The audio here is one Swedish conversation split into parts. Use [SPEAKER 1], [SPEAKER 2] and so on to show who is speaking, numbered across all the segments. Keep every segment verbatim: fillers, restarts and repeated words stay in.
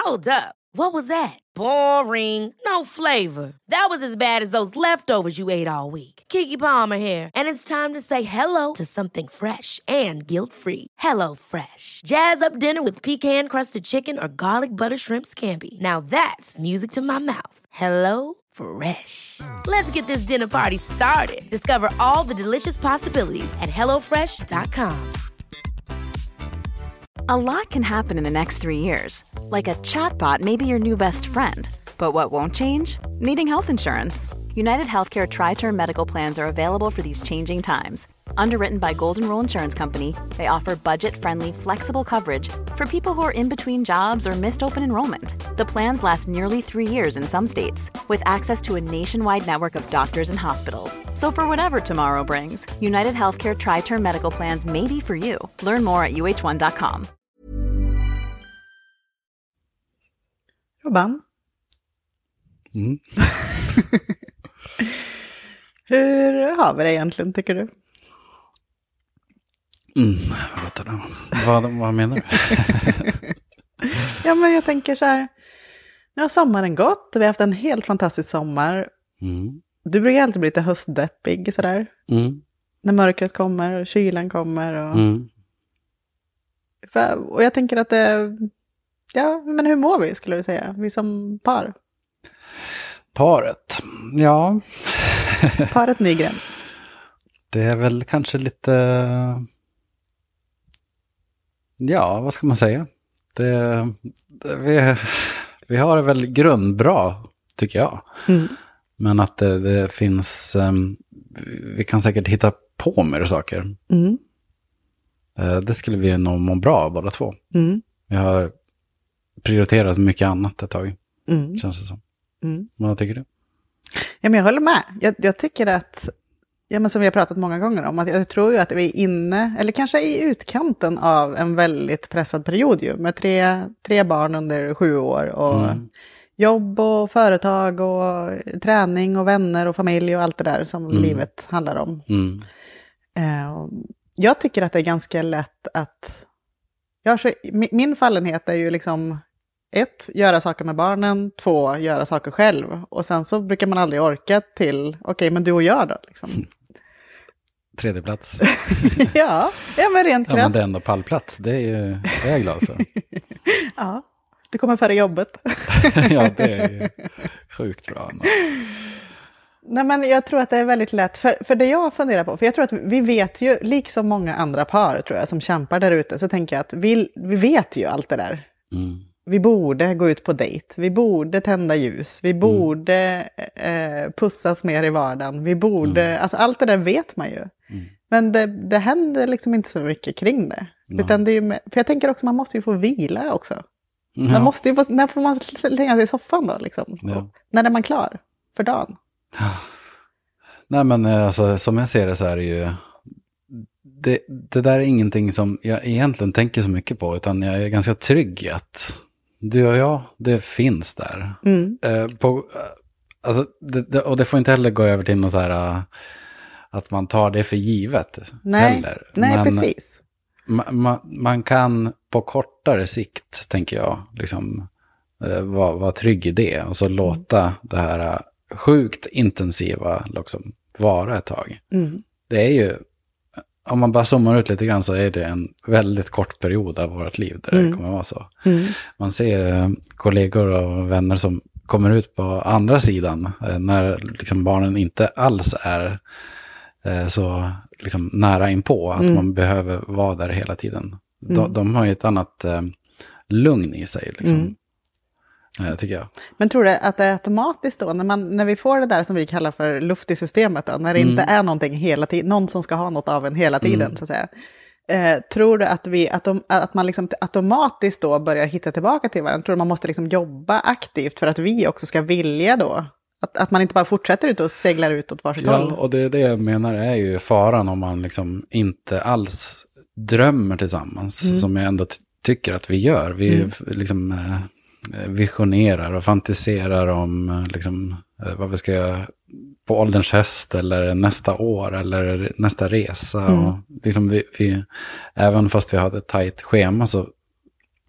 [SPEAKER 1] Hold up. What was that? Boring. No flavor. That was as bad as those leftovers you ate all week. Keke Palmer here, and it's time to say hello to something fresh and guilt-free. Hello Fresh. Jazz up dinner with pecan-crusted chicken or garlic butter shrimp scampi. Now that's music to my mouth. Hello Fresh. Let's get this dinner party started. Discover all the delicious possibilities at hello fresh dot com.
[SPEAKER 2] A lot can happen in the next three years. Like a chatbot may be your new best friend. But what won't change? Needing health insurance. United Healthcare Tri-Term Medical Plans are available for these changing times. Underwritten by Golden Rule Insurance Company, they offer budget-friendly, flexible coverage for people who are in between jobs or missed open enrollment. The plans last nearly three years in some states, with access to a nationwide network of doctors and hospitals. So for whatever tomorrow brings, United Healthcare Tri-Term Medical Plans may be for you. Learn more at u h one dot com.
[SPEAKER 3] Robban.
[SPEAKER 4] Mm.
[SPEAKER 3] Hur har vi det egentligen, tycker du?
[SPEAKER 4] Mm, vad gott det. Vad, vad menar du?
[SPEAKER 3] Ja, men jag tänker så här. Nu har sommaren gått och vi har haft en helt fantastisk sommar.
[SPEAKER 4] Mm.
[SPEAKER 3] Du brukar alltid bli lite höstdeppig sådär.
[SPEAKER 4] Mm.
[SPEAKER 3] När mörkret kommer och kylan kommer. Och,
[SPEAKER 4] Mm.
[SPEAKER 3] och jag tänker att det... Ja, men hur mår vi, skulle du säga? Vi som par.
[SPEAKER 4] Paret. Ja.
[SPEAKER 3] Paret Nygren.
[SPEAKER 4] Det är väl kanske lite... Ja, vad ska man säga? Det, det, vi, vi har det väl grundbra, tycker jag.
[SPEAKER 3] Mm.
[SPEAKER 4] Men att det, det finns... Um, vi kan säkert hitta på mer saker.
[SPEAKER 3] Mm.
[SPEAKER 4] Uh, det skulle vi nog må bra av, båda två.
[SPEAKER 3] Mm.
[SPEAKER 4] Vi har prioriterat mycket annat ett tag.
[SPEAKER 3] Mm.
[SPEAKER 4] Känns det som.
[SPEAKER 3] Mm.
[SPEAKER 4] Vad tycker du?
[SPEAKER 3] Ja, men jag håller med. Jag, jag tycker att, ja, men som vi har pratat många gånger om, att jag tror ju att vi är inne, eller kanske i utkanten av en väldigt pressad period ju, med tre, tre barn under sju år och mm. jobb och företag och träning och vänner och familj och allt det där som mm. livet handlar om.
[SPEAKER 4] Mm.
[SPEAKER 3] Uh, jag tycker att det är ganska lätt att, jag, min fallenhet är ju liksom ett, göra saker med barnen. Två, göra saker själv. Och sen så brukar man aldrig orka till, okej, okay, men du och jag då? Liksom.
[SPEAKER 4] Tredje plats.
[SPEAKER 3] ja, ja, men rent krasst.
[SPEAKER 4] Ja, men det är ändå pallplats. Det är, ju, det är jag glad för.
[SPEAKER 3] ja, du kommer före jobbet.
[SPEAKER 4] ja, det är ju sjukt bra.
[SPEAKER 3] Nej, men jag tror att det är väldigt lätt, för, för det jag funderar på, för jag tror att vi vet ju, liksom många andra par tror jag, som kämpar där ute, så tänker jag att vi, vi vet ju allt det där.
[SPEAKER 4] Mm.
[SPEAKER 3] Vi borde gå ut på dejt, vi borde tända ljus, vi borde mm. eh, pussas mer i vardagen, vi borde, mm. alltså allt det där vet man ju. Mm. Men det, det händer liksom inte så mycket kring det. Mm. Utan det är ju med, för jag tänker också, man måste ju få vila också. Mm. Man måste ju få, när får man slänga sig i soffan då liksom?
[SPEAKER 4] Ja.
[SPEAKER 3] När är man klar för dagen?
[SPEAKER 4] Nej, men alltså, som jag ser det så är det ju, det, det där är ingenting som jag egentligen tänker så mycket på, utan jag är ganska trygg i att du och jag, det finns där.
[SPEAKER 3] Mm.
[SPEAKER 4] Eh, på, alltså, det, det, och det får inte heller gå över till något så här uh, att man tar det för givet.
[SPEAKER 3] Nej,
[SPEAKER 4] heller.
[SPEAKER 3] nej
[SPEAKER 4] Men
[SPEAKER 3] precis.
[SPEAKER 4] Ma, ma, man kan på kortare sikt, tänker jag, liksom uh, vara, vara trygg i det. Och så låta mm. det här uh, sjukt intensiva liksom, vara ett tag.
[SPEAKER 3] Mm.
[SPEAKER 4] Det är ju, om man bara zoomar ut lite grann, så är det en väldigt kort period av vårt liv där mm. det kommer vara så.
[SPEAKER 3] Mm.
[SPEAKER 4] Man ser kollegor och vänner som kommer ut på andra sidan när liksom barnen inte alls är så liksom nära inpå, att mm. man behöver vara där hela tiden. Mm. De, de har ju ett annat lugn i sig liksom. Mm. Tycker jag.
[SPEAKER 3] Men tror du att det är automatiskt då, när, man, när vi får det där som vi kallar för luft i systemet då, när det mm. inte är någonting hela tiden, någon som ska ha något av en hela tiden mm. så att säga. Eh, tror du att, vi, att, de, att man liksom automatiskt då börjar hitta tillbaka till varandra? Tror du man måste liksom jobba aktivt för att vi också ska vilja då? Att, att man inte bara fortsätter ut och seglar ut åt varsitt
[SPEAKER 4] ja,
[SPEAKER 3] håll?
[SPEAKER 4] Ja, och det, det jag menar är ju faran om man liksom inte alls drömmer tillsammans, mm. som jag ändå t- tycker att vi gör. Vi mm. liksom... Eh, visionerar och fantiserar om liksom, vad vi ska göra på ålderns höst eller nästa år eller nästa resa. Mm. Och liksom vi, vi, även fast vi har ett tajt schema så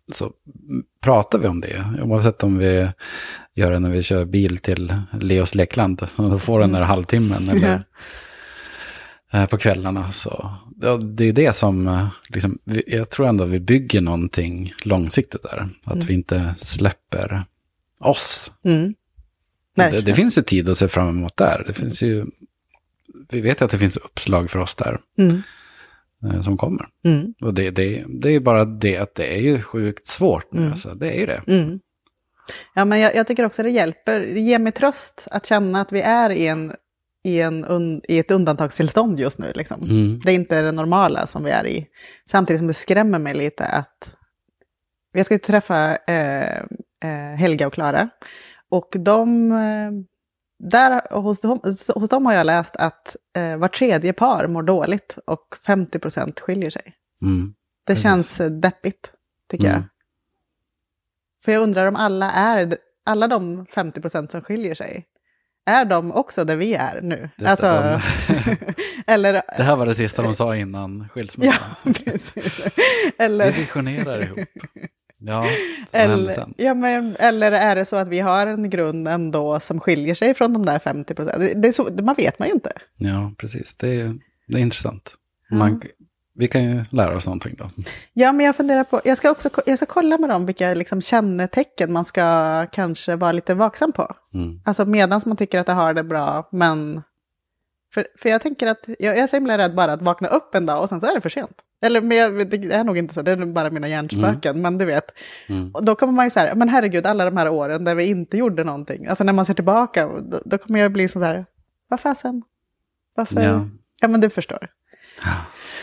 [SPEAKER 4] så pratar vi om det. Oavsett om vi gör det när vi kör bil till Leos lekland. Och då får den där halvtimmen eller mm. på kvällarna. Så ja, det är det som, liksom, vi, jag tror ändå vi bygger någonting långsiktigt där. Att mm. vi inte släpper oss. Mm. Det, det finns ju tid att se fram emot där. Det finns ju, vi vet att det finns uppslag för oss där. Mm. Som kommer. Mm. Och det, det, det är bara det att det är ju sjukt svårt nu. Mm. Alltså, det är ju det. Mm.
[SPEAKER 3] Ja, men jag, jag tycker också det hjälper. Det ger mig tröst att känna att vi är i, en, i, en un, i ett undantagstillstånd just nu. Liksom. Mm. Det är inte det normala som vi är i. Samtidigt som det skrämmer mig lite att jag ska ju träffa eh, eh, Helga och Klara. Och de... Eh, Där, hos, dem, hos dem har jag läst att eh, var tredje par mår dåligt och femtio procent skiljer sig. Mm, det precis. Känns deppigt, tycker mm. jag. För jag undrar om alla är, alla de femtio procent som skiljer sig, är de också där vi är nu? Alltså, det, eller,
[SPEAKER 4] det här var det sista de sa innan skilsmässan.
[SPEAKER 3] Ja, precis. Eller,
[SPEAKER 4] vi visionerar ihop. Ja,
[SPEAKER 3] eller, ja, men, eller är det så att vi har en grund ändå som skiljer sig från de där femtio procent? Det, det är så, man vet man ju inte.
[SPEAKER 4] Ja, precis. Det är, det är intressant. Man, mm. Vi kan ju lära oss någonting då.
[SPEAKER 3] Ja, men jag funderar på, jag ska också jag ska kolla med dem vilka liksom kännetecken man ska kanske vara lite vaksam på. Mm. Alltså medan man tycker att det har det bra, men... För, för jag tänker att, jag, jag är så himla rädd bara att vakna upp en dag och sen så är det för sent. Eller men jag, det är nog inte så, det är bara mina hjärnspöken. Mm. Men du vet, mm. och då kommer man ju så här, men herregud, alla de här åren där vi inte gjorde någonting. Alltså när man ser tillbaka, då, då kommer jag bli så där, vad fasen? Varför? Ja. ja, men du förstår.
[SPEAKER 4] Ja.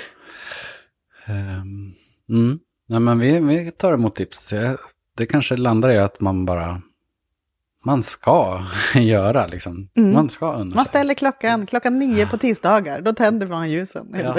[SPEAKER 4] Um, mm. Nej, men vi, vi tar emot tips. Det kanske landar i att man bara... Man ska göra liksom. Mm. Man ska undra.
[SPEAKER 3] Man ställer klockan, klockan nio på tisdagar. Då tänder man ljusen. Ja.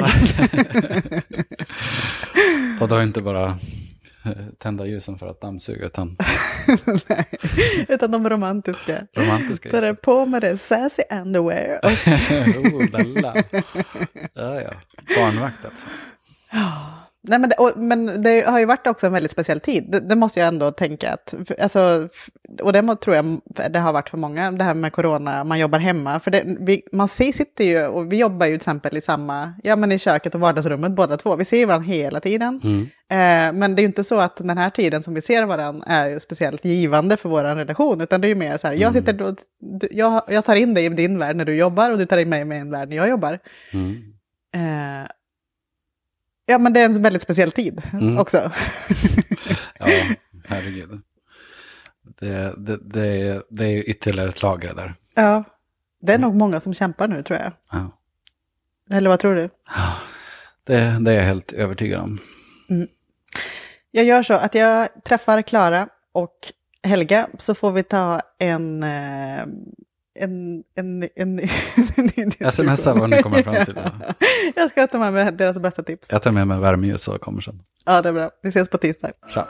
[SPEAKER 4] Och då inte bara tända ljusen för att dammsuga. Utan,
[SPEAKER 3] nej, utan de romantiska.
[SPEAKER 4] Romantiska.
[SPEAKER 3] Så det är på med det sassy underwear. Och
[SPEAKER 4] oh, lalla. Ja, ja. Barnvakt alltså.
[SPEAKER 3] Nej, men, det, och, men det har ju varit också en väldigt speciell tid. Det, det måste jag ändå tänka att, alltså, och det må, tror jag det har varit för många, det här med corona, man jobbar hemma. För det, vi, man ser, sitter ju, och vi jobbar ju till exempel i samma, ja men i köket och vardagsrummet båda två. Vi ser varandra hela tiden. Mm. Eh, men det är ju inte så att den här tiden som vi ser varandra är ju speciellt givande för vår relation. Utan det är ju mer så här, jag, sitter då, jag, jag tar in dig i din värld när du jobbar och du tar in mig i min värld när jag jobbar. Mm. Eh, Ja, men det är en väldigt speciell tid mm. också.
[SPEAKER 4] Ja, herregud. Det, det, det, är, det är ytterligare ett lager där.
[SPEAKER 3] Ja, det är mm. nog många som kämpar nu, tror jag. Ja. Eller vad tror du?
[SPEAKER 4] Ja, det, det är jag helt övertygad om. Mm.
[SPEAKER 3] Jag gör så att jag träffar Klara och Helga, så får vi ta en... Eh, En, en, en, en
[SPEAKER 4] jag smsar vad ni kommer fram till.
[SPEAKER 3] Jag ska ta med mig deras bästa tips.
[SPEAKER 4] Jag tar med mig värmeljus och kommer sen.
[SPEAKER 3] Ja, det är bra. Vi ses på tisdag.
[SPEAKER 4] Tja.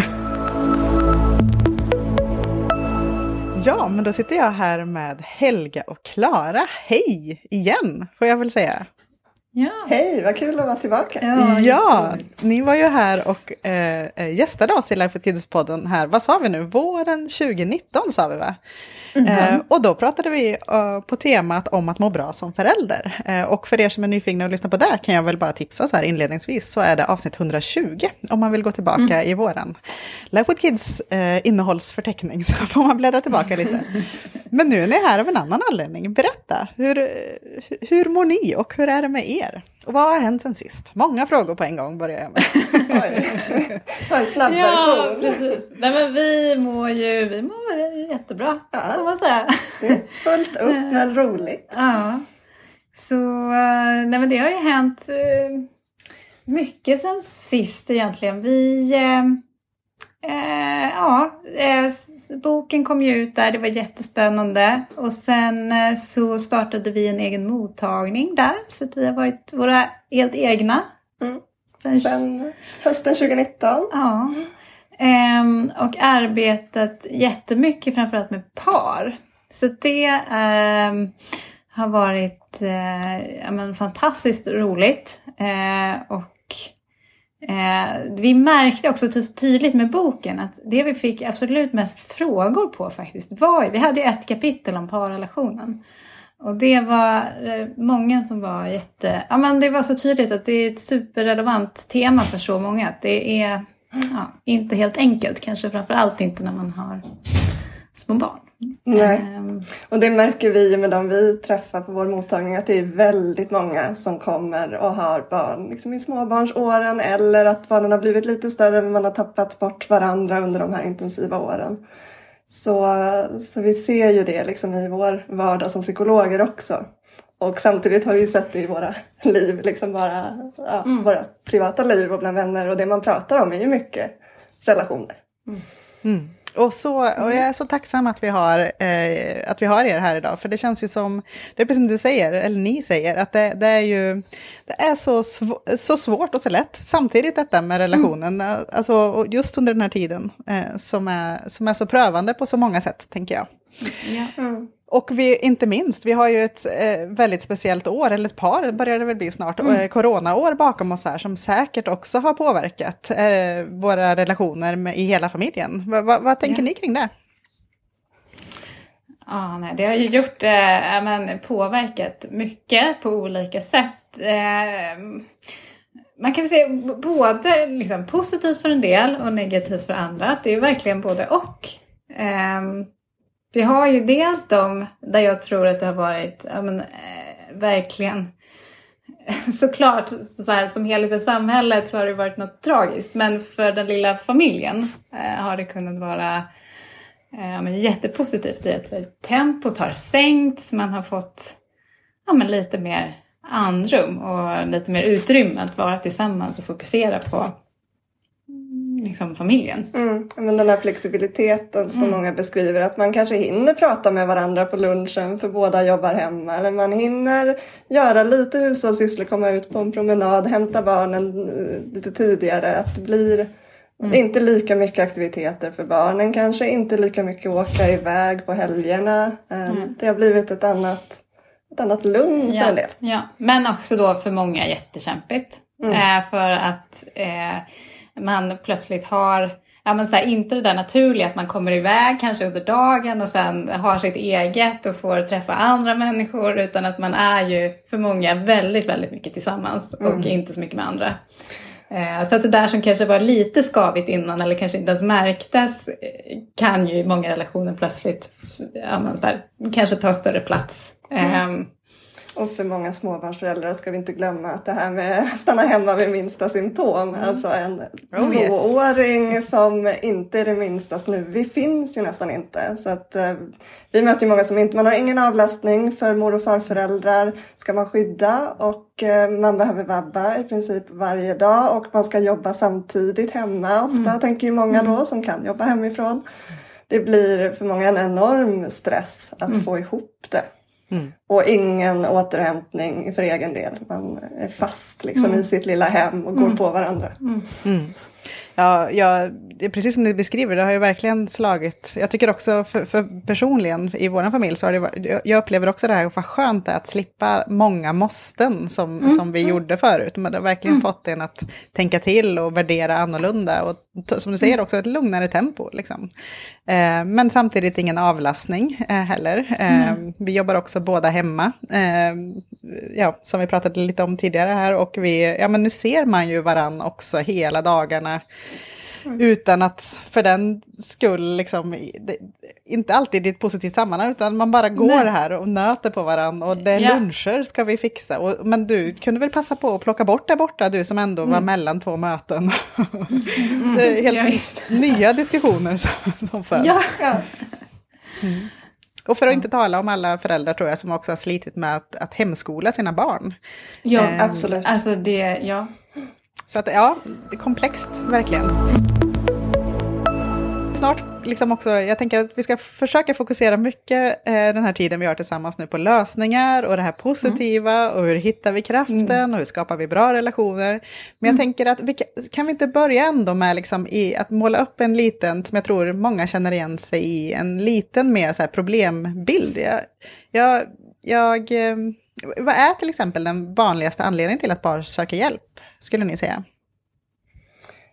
[SPEAKER 3] Ja, men då sitter jag här med Helga och Klara. Hej igen, får jag väl säga.
[SPEAKER 5] Ja.
[SPEAKER 6] Hej, vad kul att vara tillbaka.
[SPEAKER 3] Ja, ja, ni var ju här och eh, gästade oss i Life with Kids-podden här. Vad sa vi nu? Våren tjugonitton sa vi, va? Mm-hmm. Eh, och då pratade vi uh, på temat om att må bra som förälder. Eh, och för er som är nyfikna och lyssnar på det kan jag väl bara tipsa så här inledningsvis, så är det avsnitt etthundratjugo om man vill gå tillbaka mm. i våran Life with Kids eh, innehållsförteckning, så får man bläddra tillbaka lite. Men nu är ni här av en annan anledning. Berätta, hur, hur mår ni och hur är det med er? Och vad har hänt sen sist? Många frågor på en gång börjar jag med.
[SPEAKER 6] Ta en snabb
[SPEAKER 5] ja, precis. Nej, men vi mår ju vi mår jättebra, ja. Får man säga.
[SPEAKER 6] Det är fullt upp, men roligt.
[SPEAKER 5] Ja. Så nej, men det har ju hänt mycket sen sist egentligen. Vi... Eh, ja, eh, boken kom ju ut där, det var jättespännande. Och sen eh, så startade vi en egen mottagning där. Så att vi har varit våra helt egna.
[SPEAKER 6] Mm. Sen, sen hösten tjugonitton.
[SPEAKER 5] Ja. Eh, och arbetat jättemycket framförallt med par. Så det eh, har varit eh, ja, men fantastiskt roligt. Eh, och Eh, vi märkte också tydligt med boken att det vi fick absolut mest frågor på faktiskt var, vi hade ju ett kapitel om parrelationen. Och det var eh, många som var jätte, ja men det var så tydligt att det är ett superrelevant tema för så många. Att det är ja, inte helt enkelt, kanske framförallt inte när man har små barn.
[SPEAKER 6] Nej, och det märker vi med de vi träffar på vår mottagning, att det är väldigt många som kommer och har barn liksom i småbarnsåren, eller att barnen har blivit lite större men man har tappat bort varandra under de här intensiva åren. Så, så vi ser ju det liksom i vår vardag som psykologer också. Och samtidigt har vi ju sett det i våra liv, liksom bara ja, mm. våra privata liv och bland vänner, och det man pratar om är ju mycket relationer.
[SPEAKER 3] Mm. Mm. Och, så, och jag är så tacksam att vi, har, eh, att vi har er här idag. För det känns ju som, det är precis som du säger, eller ni säger, att det, det är ju det är så, sv- så svårt och så lätt. Samtidigt detta med relationen, mm. alltså just under den här tiden, eh, som, är, som är så prövande på så många sätt, tänker jag.
[SPEAKER 5] Ja. Mm.
[SPEAKER 3] Och vi, inte minst, vi har ju ett eh, väldigt speciellt år, eller ett par börjar det väl bli snart, mm. eh, coronaår bakom oss här, som säkert också har påverkat eh, våra relationer med, i hela familjen. Va, va, vad tänker ja. ni kring det?
[SPEAKER 5] Ja, nej, det har ju gjort, eh, men, påverkat mycket på olika sätt. Eh, man kan väl säga både liksom, positivt för en del och negativt för andra. Det är verkligen både och. Eh, Vi har ju dels de där jag tror att det har varit ja, men, eh, verkligen såklart så här, som helhet i samhället så har det varit något tragiskt. Men för den lilla familjen eh, har det kunnat vara eh, men, jättepositivt i att tempot har sänkts. Man har fått ja, men, lite mer andrum och lite mer utrymme att vara tillsammans och fokusera på liksom familjen.
[SPEAKER 6] Mm, men den här flexibiliteten som mm. många beskriver, att man kanske hinner prata med varandra på lunchen för båda jobbar hemma, eller man hinner göra lite hushållssysslor, komma ut på en promenad, hämta barnen lite tidigare, att det blir mm. inte lika mycket aktiviteter för barnen, kanske inte lika mycket åka iväg på helgerna. Mm. Det har blivit ett annat, ett annat lugn
[SPEAKER 5] ja,
[SPEAKER 6] för en del.
[SPEAKER 5] Ja. Men också då för många jättekämpigt. Mm. Eh, för att eh, man plötsligt har, ja men så här, inte det där naturliga att man kommer iväg kanske under dagen och sen har sitt eget och får träffa andra människor, utan att man är ju för många väldigt, väldigt mycket tillsammans och mm. inte så mycket med andra. Eh, så att det där som kanske var lite skavigt innan eller kanske inte ens märktes kan ju i många relationer plötsligt ja, men så där, kanske ta större plats. Mm. Eh,
[SPEAKER 6] Och för många småbarnsföräldrar ska vi inte glömma att det här med stanna hemma vid minsta symptom. Mm. Alltså en oh, tvååring yes. som inte är det minsta snuvig finns ju nästan inte. Så att eh, vi möter ju många som inte, man har ingen avlastning för mor- och farföräldrar. Ska man skydda och eh, man behöver vabba i princip varje dag. Och man ska jobba samtidigt hemma ofta, mm. tänker ju många då som kan jobba hemifrån. Det blir för många en enorm stress att mm. få ihop det. Mm. Och ingen återhämtning för egen del. Man är fast liksom mm. i sitt lilla hem och går mm. på varandra.
[SPEAKER 3] Mm. Mm. Ja, ja, precis som ni beskriver, det har ju verkligen slagit. Jag tycker också för, för personligen i vår familj så har det varit, jag upplever också det här vad skönt det är att slippa många måsten som, mm. som vi mm. gjorde förut. Men det har verkligen mm. fått en att tänka till och värdera annorlunda och som du säger också ett lugnare tempo liksom. Eh, men samtidigt ingen avlastning eh, heller. Eh, mm. Vi jobbar också båda hemma. Eh, ja, som vi pratade lite om tidigare här, och vi, ja men nu ser man ju varann också hela dagarna. Mm. Utan att för den skull liksom, det, inte alltid i ett positivt sammanhang, utan man bara går Nej. här och nöter på varann och det är ja. luncher ska vi fixa. Och, men du kunde väl passa på att plocka bort där borta, du som ändå mm. var mellan två möten. Mm. Det är helt ja, nya diskussioner som, som förs.
[SPEAKER 5] Ja, ja.
[SPEAKER 3] Mm. Och för att inte tala om alla föräldrar tror jag som också har slitit med att, att hemskola sina barn.
[SPEAKER 5] Ja, eh, absolut. Alltså det, ja.
[SPEAKER 3] Så att ja, det är komplext, verkligen. Snart liksom också, jag tänker att vi ska försöka fokusera mycket eh, den här tiden vi har tillsammans nu på lösningar och det här positiva mm. och hur hittar vi kraften mm. och hur skapar vi bra relationer. Men mm. jag tänker att vi kan, kan vi inte börja ändå med liksom i att måla upp en liten, som jag tror många känner igen sig i, en liten mer så här problembild. Jag, jag, jag, eh, vad är till exempel den vanligaste anledningen till att barn söker hjälp, skulle ni säga?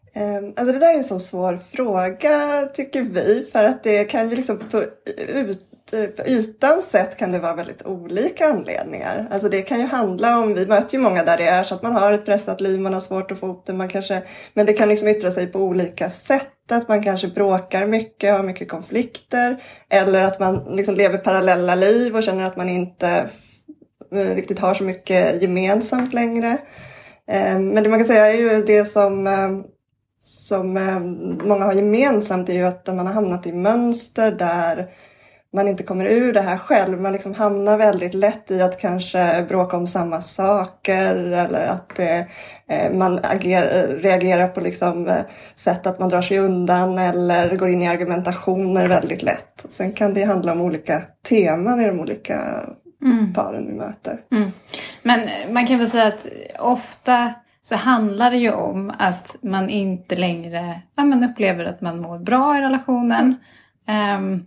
[SPEAKER 6] Alltså det där är en sån svår fråga tycker vi, för att det kan ju liksom på, ut, på ytan sett kan det vara väldigt olika anledningar. Alltså det kan ju handla om, vi möter ju många där det är så att man har ett pressat liv, man har svårt att få upp det, man kanske, men det kan liksom yttra sig på olika sätt. Att man kanske bråkar mycket, har mycket konflikter, eller att man liksom lever parallella liv och känner att man inte riktigt har så mycket gemensamt längre. Men det man kan säga är ju det som, som många har gemensamt är ju att man har hamnat i mönster där man inte kommer ur det här själv. Man liksom hamnar väldigt lätt i att kanske bråka om samma saker, eller att eh, man agerar, reagerar på liksom, sätt att man drar sig undan eller går in i argumentationer väldigt lätt. Sen kan det handla om olika teman i de olika mm. paren vi möter.
[SPEAKER 5] Mm. Men man kan väl säga att ofta så handlar det ju om att man inte längre ja, man upplever att man mår bra i relationen. Um,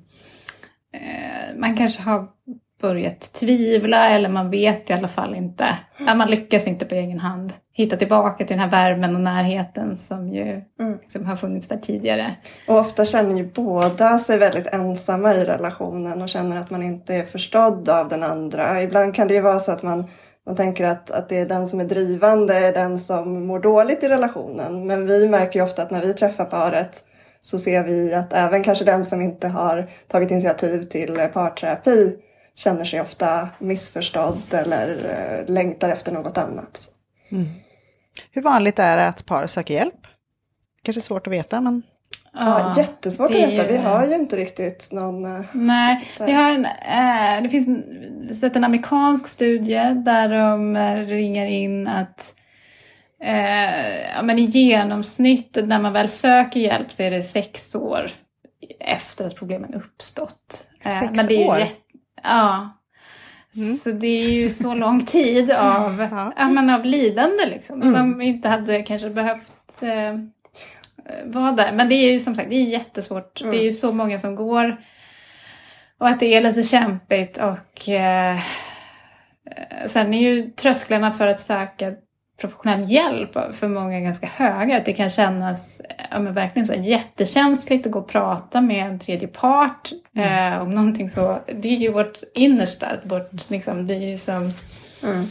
[SPEAKER 5] Man kanske har börjat tvivla, eller man vet i alla fall inte. Ja, man lyckas inte på egen hand hitta tillbaka till den här värmen och närheten som ju mm. som har funnits där tidigare.
[SPEAKER 6] Och ofta känner ju båda sig väldigt ensamma i relationen och känner att man inte är förstådd av den andra. Ibland kan det ju vara så att man, man tänker att, att det är den som är drivande, den som mår dåligt i relationen. Men vi märker ju ofta att när vi träffar paret så ser vi att även kanske den som inte har tagit initiativ till parterapi känner sig ofta missförstådd eller eh, längtar efter något annat.
[SPEAKER 3] Mm. Hur vanligt är det att par söker hjälp? Kanske svårt att veta, men...
[SPEAKER 6] Ja, jättesvårt att veta. Vi har ju inte riktigt någon...
[SPEAKER 5] Nej, vi har en, äh, det finns en, en amerikansk studie där de ringer in att Eh, ja, men i genomsnitt när man väl söker hjälp så är det sex år efter att problemen uppstått.
[SPEAKER 3] Eh, sex
[SPEAKER 5] men det är
[SPEAKER 3] år?
[SPEAKER 5] Ju, ja. Mm. Så det är ju så lång tid av, ja. Ja, men av lidande liksom, mm. som inte hade kanske behövt eh, vara där. Men det är ju som sagt, det är jättesvårt. Mm. Det är ju så många som går och att det är lite kämpigt, och eh, sen är ju trösklarna för att söka professionell hjälp för många är ganska höga. Att det kan kännas ja, men verkligen så jättekänsligt att gå och prata med en tredje part mm. eh, om någonting så. Det är ju vårt innersta. Vårt, liksom, det är ju som... Mm.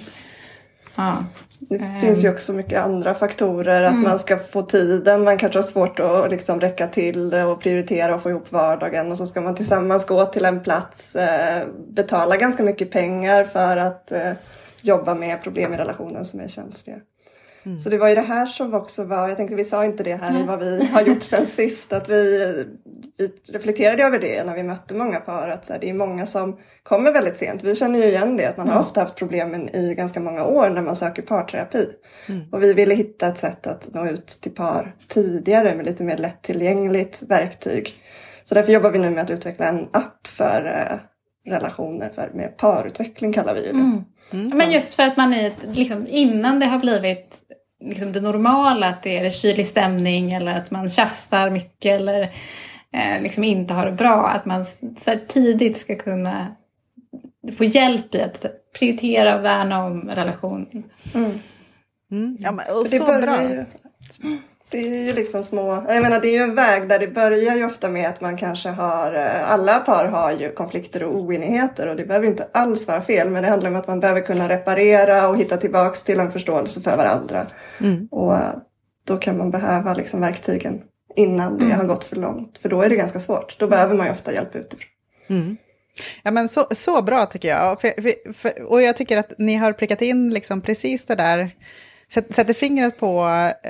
[SPEAKER 5] Ja.
[SPEAKER 6] Det um. finns ju också mycket andra faktorer. Att mm. man ska få tiden. Man kanske har svårt att liksom räcka till och prioritera och få ihop vardagen. Och så ska man tillsammans gå till en plats. Eh, betala ganska mycket pengar för att... Eh, jobba med problem i relationen som är känsliga. Mm. Så det var ju det här som också var, jag tänkte vi sa inte det här mm. i vad vi har gjort sen sist, att vi, vi reflekterade över det när vi mötte många par, att så här, det är många som kommer väldigt sent. Vi känner ju igen det, att man mm. har ofta haft problemen i ganska många år när man söker parterapi. Mm. Och vi ville hitta ett sätt att nå ut till par tidigare med lite mer lättillgängligt verktyg. Så därför jobbar vi nu med att utveckla en app för eh, relationer, för med parutveckling kallar vi ju det. Mm.
[SPEAKER 5] Mm. Men just för att man är liksom, innan det har blivit liksom det normala, att det är kylig stämning eller att man tjafsar mycket eller eh, liksom inte har det bra, att man så här, tidigt ska kunna få hjälp i att prioritera och värna om relationen.
[SPEAKER 6] Mm.
[SPEAKER 3] Mm. Ja, men, och
[SPEAKER 6] det
[SPEAKER 3] så
[SPEAKER 6] börjar
[SPEAKER 3] bra.
[SPEAKER 6] Ju, det är ju liksom små, jag menar det är ju en väg där det börjar ju ofta med att man kanske har, alla par har ju konflikter och oenigheter, och det behöver ju inte alls vara fel, men det handlar om att man behöver kunna reparera och hitta tillbaks till en förståelse för varandra. Mm. Och då kan man behöva liksom verktygen innan det mm. har gått för långt, för då är det ganska svårt, då behöver man ju ofta hjälp utifrån.
[SPEAKER 3] Mm. Ja, men så, så bra tycker jag, för, för, för, och jag tycker att ni har prickat in liksom precis det där. Sätter fingret på,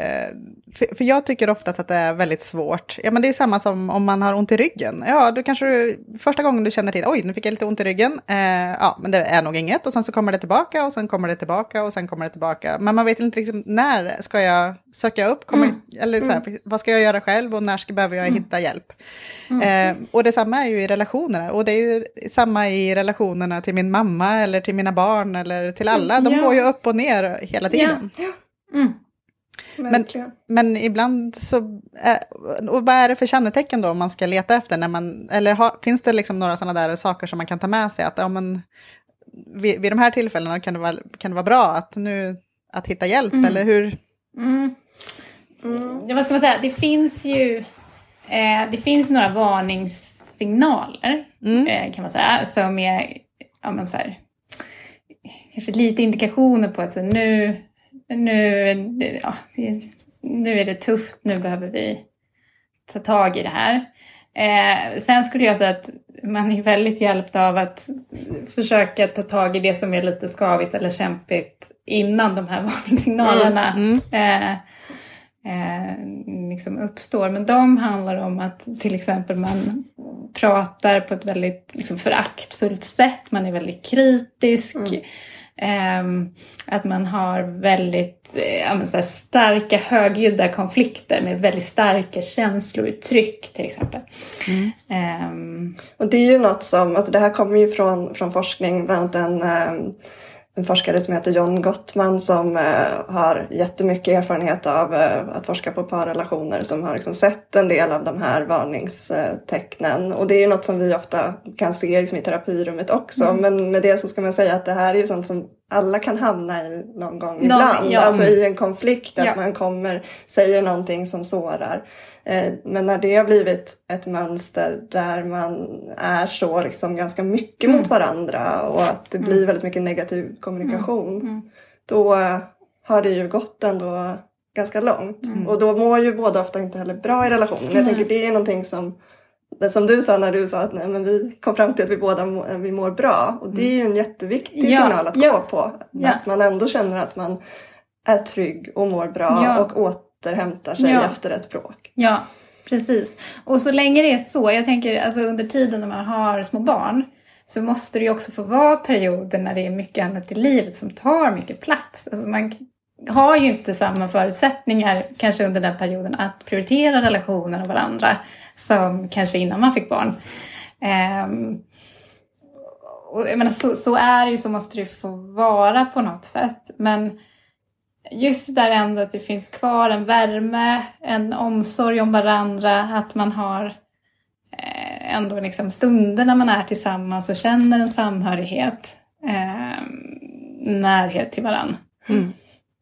[SPEAKER 3] för, för jag tycker ofta att det är väldigt svårt. Ja, men det är samma som om man har ont i ryggen. Ja, då kanske du, första gången du känner till, oj, nu fick jag lite ont i ryggen. Eh, ja, men det är nog inget. Och sen så kommer det tillbaka och sen kommer det tillbaka och sen kommer det tillbaka. Men man vet inte liksom, när ska jag söka upp? Kommer, mm. Eller så här, mm. vad ska jag göra själv och när ska, behöver jag mm. hitta hjälp? Mm. Eh, och detsamma är ju i relationerna. Och det är ju samma i relationerna till min mamma eller till mina barn eller till alla. De ja. går ju upp och ner hela tiden. Ja.
[SPEAKER 5] Mm.
[SPEAKER 3] Men, men ibland så, äh, och vad är det för kännetecken då om man ska leta efter när man, eller ha, finns det liksom några sådana där saker som man kan ta med sig att ja, men, vid, vid de här tillfällena kan det vara, kan det vara bra att nu att hitta hjälp mm. eller hur?
[SPEAKER 5] Mm. mm. vad ska man säga, det finns ju eh, det finns några varningssignaler mm. eh, kan man säga, som är ja, men så här, kanske lite indikationer på att så, nu nu ja, nu är det tufft, nu behöver vi ta tag i det här. Eh, sen skulle jag säga att man är väldigt hjälpt av att försöka ta tag i det som är lite skavigt eller kämpigt innan de här varningssignalerna mm. eh, eh, liksom uppstår. Men de handlar om att till exempel man pratar på ett väldigt liksom, föraktfullt sätt. Man är väldigt kritisk. Mm. Eh, att man har väldigt eh, så här, starka högljudda konflikter med väldigt starka känslouttryck till exempel. Mm. Eh,
[SPEAKER 6] och det är ju något som, alltså det här kommer ju från, från forskning, bland annat en, en forskare som heter John Gottman som eh, har jättemycket erfarenhet av eh, att forska på parrelationer, som har liksom sett en del av de här varningstecknen. Och det är ju något som vi ofta kan se liksom, i terapirummet också. Mm. Men med det så ska man säga att det här är ju sånt som alla kan hamna i någon gång no, ibland. Ja. Alltså i en konflikt, att ja. man kommer, säger någonting som sårar. Eh, men när det har blivit ett mönster där man är så liksom ganska mycket mm. mot varandra och att det blir mm. väldigt mycket negativ kommunikation. Mm. Mm. Då har det ju gått ändå ganska långt. Mm. Och då mår ju båda ofta inte heller bra i relationen. Mm. Jag tänker det är någonting som... Som du sa när du sa att nej, men vi kom fram till att vi båda må, vi mår bra. Och det är ju en jätteviktig ja, signal att ja, gå på. Ja. Att man ändå känner att man är trygg och mår bra ja. och återhämtar sig ja. efter ett bråk.
[SPEAKER 5] Ja, precis. Och så länge det är så, jag tänker alltså under tiden när man har små barn, så måste det ju också få vara perioder när det är mycket annat i livet som tar mycket plats. Alltså man har ju inte samma förutsättningar kanske under den perioden att prioritera relationer och varandra som kanske innan man fick barn. Um, och jag menar, så, så är det ju, så måste det få vara på något sätt. Men just där ändå att det finns kvar en värme, en omsorg om varandra, att man har eh, ändå liksom stunder när man är tillsammans och känner en samhörighet, eh, närhet till varandra. Mm.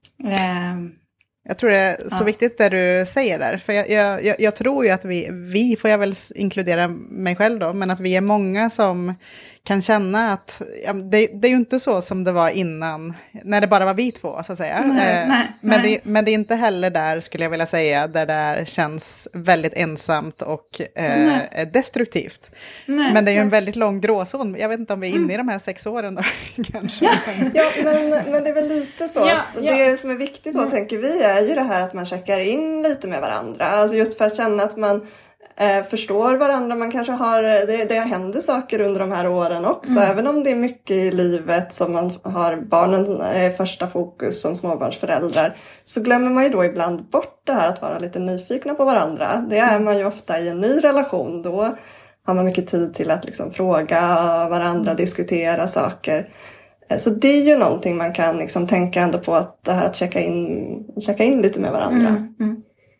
[SPEAKER 3] Um, Jag tror det är så ja. viktigt det du säger där. För jag, jag, jag tror ju att vi, vi, får jag väl inkludera mig själv då, men att vi är många som kan känna att ja, det, det är ju inte så som det var innan, när det bara var vi två så att säga.
[SPEAKER 5] Nej, eh, nej,
[SPEAKER 3] men,
[SPEAKER 5] nej.
[SPEAKER 3] Det, men det är inte heller där, skulle jag vilja säga, där det känns väldigt ensamt och eh, destruktivt. Nej, men det är ju en väldigt lång gråzon. Jag vet inte om vi är inne mm. i de här sex åren då, kanske.
[SPEAKER 6] Ja, ja men, men det är väl lite så. Ja, att ja. Det som är viktigt då, mm. tänker vi, är ju det här att man checkar in lite med varandra. Alltså just för att känna att man eh, förstår varandra. Man kanske har, det, det händer saker under de här åren också. Mm. Även om det är mycket i livet som man har barnen är första fokus som småbarnsföräldrar. Så glömmer man ju då ibland bort det här att vara lite nyfikna på varandra. Det är man ju ofta i en ny relation. Då har man mycket tid till att liksom fråga varandra, diskutera saker. Så det är ju någonting man kan liksom tänka ändå på, att det här att checka in, checka in lite med varandra.
[SPEAKER 5] Mm, mm.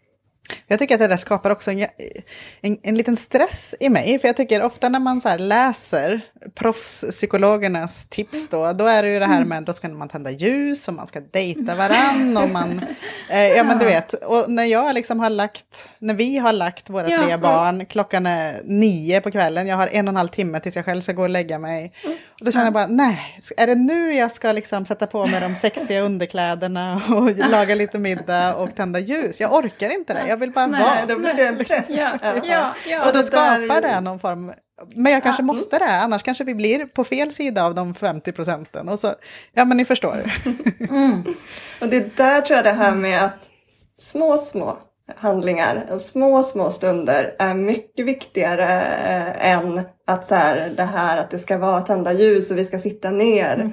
[SPEAKER 3] Jag tycker att det där skapar också en, en, en liten stress i mig. För jag tycker ofta när man så här läser proffspsykologernas tips då, då är det ju det här med, då ska man tända ljus och man ska dejta varann och man, eh, ja men du vet, och när jag liksom har lagt, när vi har lagt våra tre ja. barn, klockan är nio på kvällen, jag har en och en halv timme tills jag själv ska gå och lägga mig. Och då känner jag bara, nej, är det nu jag ska liksom sätta på mig de sexiga underkläderna och laga lite middag och tända ljus? Jag orkar inte det, jag vill bara
[SPEAKER 6] nej,
[SPEAKER 3] vara.
[SPEAKER 6] Då blir det en press.
[SPEAKER 5] Ja, ja, ja.
[SPEAKER 3] Och då skapar det någon form. Men jag kanske ja. måste det, annars kanske vi blir på fel sida av de femtio procenten. Och så, ja men ni förstår.
[SPEAKER 6] Mm. Och det där tror jag det här med att små, små handlingar och små, små stunder är mycket viktigare eh, än att så här, det här att det ska vara tända ljus och vi ska sitta ner. Mm.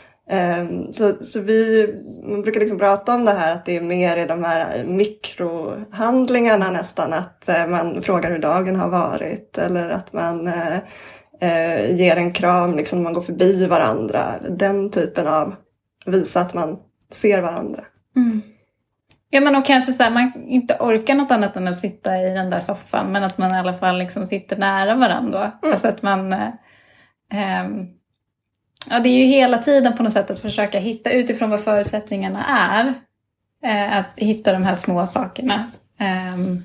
[SPEAKER 6] Um, så, så vi man brukar liksom prata om det här, att det är mer i de här mikrohandlingarna nästan, att uh, man frågar hur dagen har varit, eller att man uh, uh, ger en kram liksom när man går förbi varandra, den typen av visa att man ser varandra.
[SPEAKER 5] Mm. Ja, men och kanske så här, man inte orkar något annat än att sitta i den där soffan, men att man i alla fall liksom sitter nära varandra. Mm. Alltså att man uh, um, ja, det är ju hela tiden på något sätt att försöka hitta utifrån vad förutsättningarna är. Eh, att hitta de här små sakerna. Um,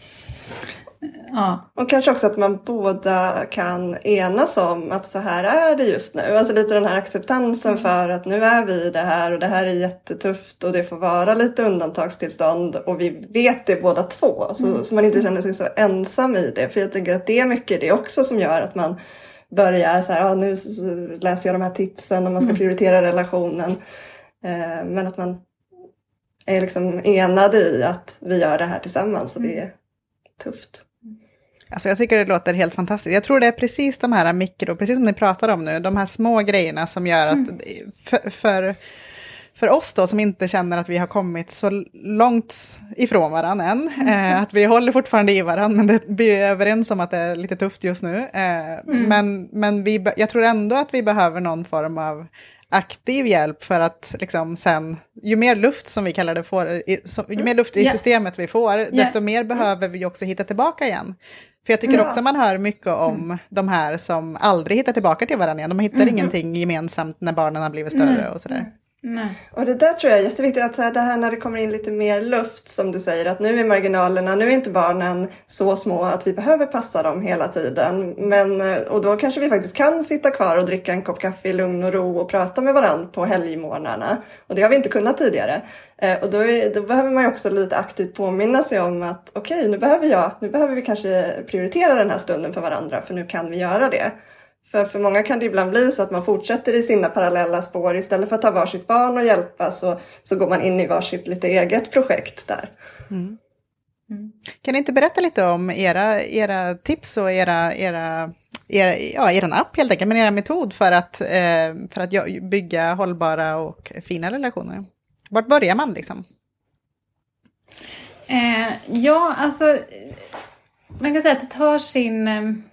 [SPEAKER 5] ja.
[SPEAKER 6] Och kanske också att man båda kan enas om att så här är det just nu. Alltså lite den här acceptansen mm. för att nu är vi det här och det här är jättetufft och det får vara lite undantagstillstånd och vi vet det båda två. Så, mm. så man inte känner sig så ensam i det. För jag tycker att det är mycket det också som gör att man börjar så här, ja, nu läser jag de här tipsen och man ska prioritera relationen. Eh, men att man är liksom enad i att vi gör det här tillsammans och det är tufft.
[SPEAKER 3] Alltså jag tycker det låter helt fantastiskt. Jag tror det är precis de här mikro, precis som ni pratar om nu, de här små grejerna som gör att mm. för, för, för oss då som inte känner att vi har kommit så långt ifrån varandra än, mm. eh, att vi håller fortfarande i varandra, men det, vi är överens om att det är lite tufft just nu. Eh, mm. Men, men vi, jag tror ändå att vi behöver någon form av aktiv hjälp för att liksom sen, ju mer luft som vi kallar det får, i, så, ju mer luft i yeah. systemet vi får, yeah. desto mer behöver vi också hitta tillbaka igen. För jag tycker ja. också man hör mycket om mm. de här som aldrig hittar tillbaka till varandra igen. De hittar mm. ingenting gemensamt när barnen har blivit större mm. och sådär.
[SPEAKER 6] Nej. Och det där tror jag är jätteviktigt, att det här när det kommer in lite mer luft som du säger, att nu är marginalerna, nu är inte barnen så små att vi behöver passa dem hela tiden, men, och då kanske vi faktiskt kan sitta kvar och dricka en kopp kaffe i lugn och ro och prata med varandra på helgmorgnarna, och det har vi inte kunnat tidigare, och då, är, då behöver man ju också lite aktivt påminna sig om att okej, okay, nu behöver jag, nu behöver vi kanske prioritera den här stunden för varandra, för nu kan vi göra det. För, för många kan det ibland bli så att man fortsätter i sina parallella spår. Istället för att ta varsitt barn och hjälpa så, så går man in i varsitt lite eget projekt där.
[SPEAKER 3] Mm. Mm. Kan ni inte berätta lite om era, era tips och era, era, era, ja, er app helt enkelt, men era metod för att, eh, för att bygga hållbara och fina relationer? Vart börjar man liksom?
[SPEAKER 5] Eh, ja, alltså man kan säga att det tar sin...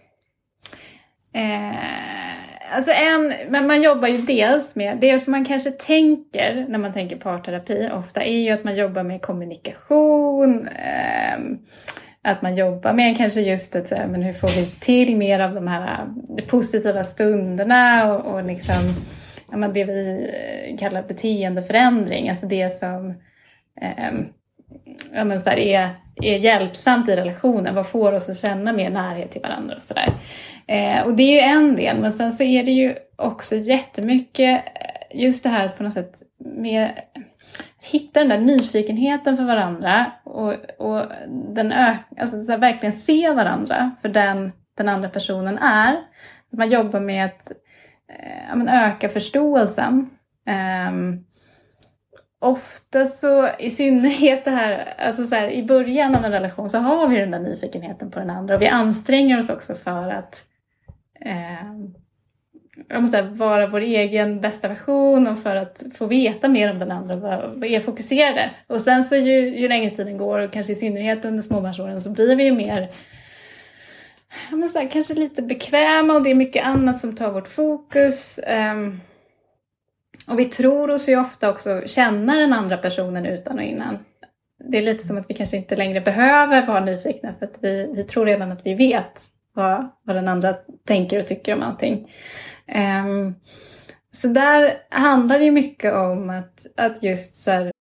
[SPEAKER 5] Eh, alltså en, men man jobbar ju dels med det som man kanske tänker när man tänker parterapi ofta är ju att man jobbar med kommunikation, eh, att man jobbar med kanske just att säga, men hur får vi till mer av de här de positiva stunderna och, och liksom ja, man det vi kallar beteendeförändring, alltså det som eh, ja, men så här, är, är hjälpsamt i relationen, vad får oss att känna mer närhet till varandra och sådär. Eh, och det är ju en del, men sen så är det ju också jättemycket just det här på något sätt med hitta den där nyfikenheten för varandra och, och den ö- alltså så här, verkligen se varandra för den, den andra personen är. Att man jobbar med att eh, ja, men öka förståelsen. Eh, ofta så, i synnerhet det här, alltså så här, i början av en relation så har vi den där nyfikenheten på den andra och vi anstränger oss också för att Eh, jag måste säga, vara vår egen bästa version och för att få veta mer om den andra, vad är fokuserade. Och sen så ju, ju längre tiden går och kanske i synnerhet under småbarnsåren så blir vi ju mer jag måste säga, kanske lite bekväma och det är mycket annat som tar vårt fokus. Eh, och vi tror oss ju ofta också känna den andra personen utan och innan. Det är lite som att vi kanske inte längre behöver vara nyfikna för att vi, vi tror redan att vi vet Vad, vad den andra tänker och tycker om allting. Um, så där handlar det ju mycket om att, att just så här...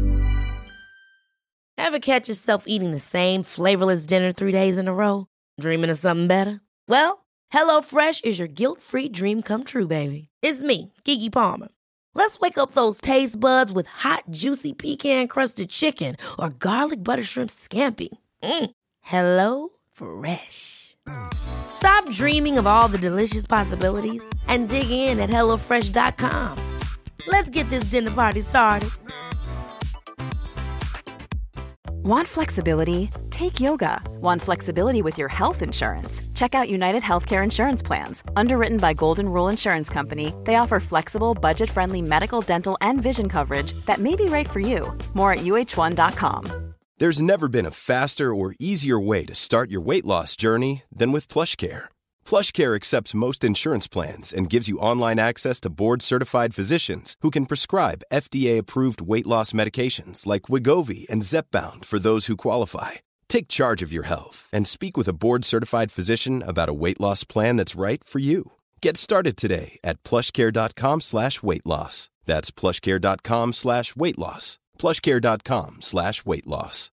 [SPEAKER 1] Ever catch yourself eating the same flavorless dinner three days in a row? Dreaming of something better? Well, HelloFresh is your guilt-free dream come true, baby. It's me, Keke Palmer. Let's wake up those taste buds with hot, juicy pecan-crusted chicken or garlic butter shrimp scampi. Mm. Hello Fresh. Stop dreaming of all the delicious possibilities and dig in at hello fresh dot com. Let's get this dinner party started.
[SPEAKER 2] Want flexibility? Take yoga. Want flexibility with your health insurance? Check out United Healthcare Insurance Plans. Underwritten by Golden Rule Insurance Company, they offer flexible, budget-friendly medical, dental, and vision coverage that may be right for you. More at U H one dot com.
[SPEAKER 7] There's never been a faster or easier way to start your weight loss journey than with PlushCare. PlushCare accepts most insurance plans and gives you online access to board-certified physicians who can prescribe F D A-approved weight loss medications like Wegovy and Zepbound for those who qualify. Take charge of your health and speak with a board-certified physician about a weight loss plan that's right for you. Get started today at plushcare.com slash weight loss. That's plushcare.com slash weight loss. plushcare.com slash weight loss.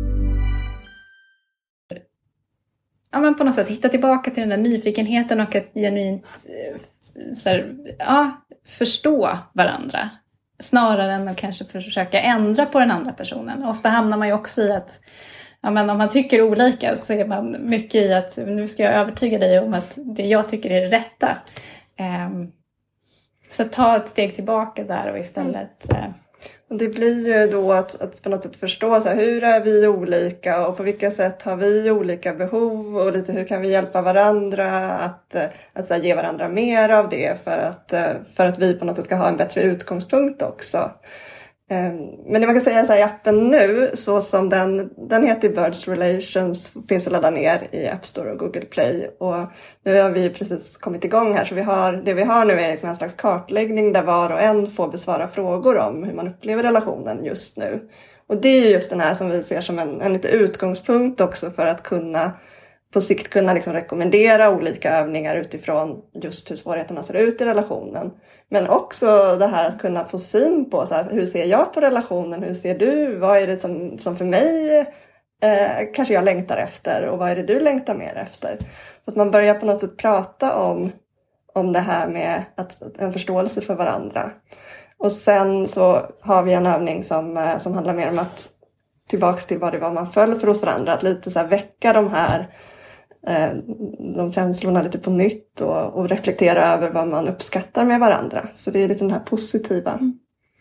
[SPEAKER 5] Ja, men på något sätt hitta tillbaka till den där nyfikenheten och att genuint så här, ja, förstå varandra. Snarare än att kanske försöka ändra på den andra personen. Ofta hamnar man ju också i att ja, men om man tycker olika så är man mycket i att nu ska jag övertyga dig om att det jag tycker är det rätta. Um, så ta ett steg tillbaka där och istället... Uh,
[SPEAKER 6] Och det blir ju då att, att på något sätt förstå så här, hur är vi olika och på vilka sätt har vi olika behov och lite hur kan vi hjälpa varandra att, att så här, ge varandra mer av det för att, för att vi på något sätt ska ha en bättre utgångspunkt också. Men det man kan säga så här, i appen nu, så som den, den heter Birds Relations, finns att ladda ner i App Store och Google Play. Och nu har vi precis kommit igång här, så vi har, det vi har nu är liksom en slags kartläggning där var och en får besvara frågor om hur man upplever relationen just nu. Och det är just den här som vi ser som en, en lite utgångspunkt också för att kunna på sikt kunna liksom rekommendera olika övningar utifrån just hur svårigheterna ser ut i relationen. Men också det här att kunna få syn på så här, hur ser jag på relationen, hur ser du, vad är det som, som för mig eh, kanske jag längtar efter och vad är det du längtar mer efter. Så att man börjar på något sätt prata om, om det här med att, en förståelse för varandra. Och sen så har vi en övning som, som handlar mer om att tillbaks till vad det var man föll för hos varandra. Att lite så här väcka de här de känslorna lite på nytt och, och reflektera över vad man uppskattar med varandra. Så det är lite den här positiva. Mm.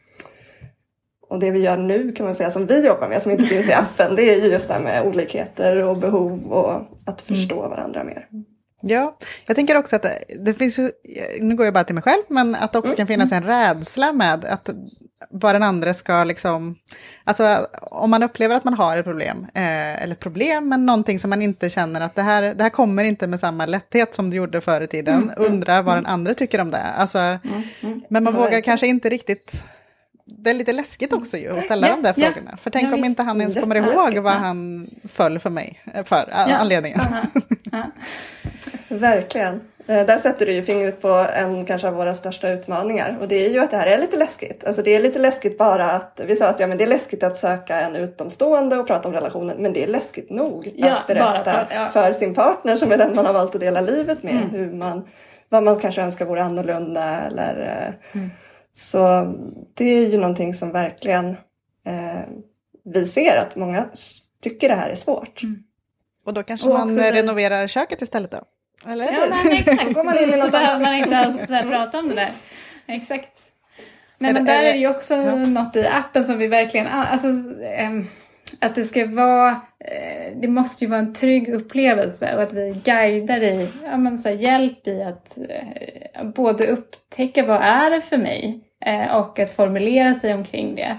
[SPEAKER 6] Och det vi gör nu kan man säga som vi jobbar med, som inte finns i appen, det är just det här med olikheter och behov och att förstå mm. varandra mer.
[SPEAKER 3] Ja, jag tänker också att det, det finns ju, nu går jag bara till mig själv, men att det också mm. kan finnas en rädsla med att vad den andra ska liksom, alltså om man upplever att man har ett problem, eh, eller ett problem men någonting som man inte känner att det här, det här kommer inte med samma lätthet som det gjorde förr i tiden, mm. undra vad mm. den andra tycker om det. Alltså, mm. Mm. Men man mm. vågar kanske inte riktigt, det är lite läskigt också ju att ställa ja, de där ja. frågorna. För tänk ja, om inte han ens kommer ihåg vad han föll för mig, för ja. anledningen.
[SPEAKER 6] Uh-huh. Verkligen. Där sätter du ju fingret på en kanske av våra största utmaningar. Och det är ju att det här är lite läskigt. Alltså det är lite läskigt bara att, vi sa att ja, men det är läskigt att söka en utomstående och prata om relationen. Men det är läskigt nog
[SPEAKER 5] ja,
[SPEAKER 6] att berätta för, ja. för sin partner som är den man har valt att dela livet med. Mm. Hur man, vad man kanske önskar vore annorlunda. Eller, mm. Så det är ju någonting som verkligen eh, vi ser att många tycker det här är svårt. Mm.
[SPEAKER 3] Och då kanske och man renoverar det... köket istället då? Eller?
[SPEAKER 5] Ja, men exakt. Går man in i något så behöver man inte alls prata om det där. Exakt. Men, men där är det ju också ja. något i appen som vi verkligen... Alltså, ähm, att det ska vara... Äh, det måste ju vara en trygg upplevelse. Och att vi guidar i... Ja, men, så här, hjälp i att äh, både upptäcka vad är det för mig. Äh, och att formulera sig omkring det.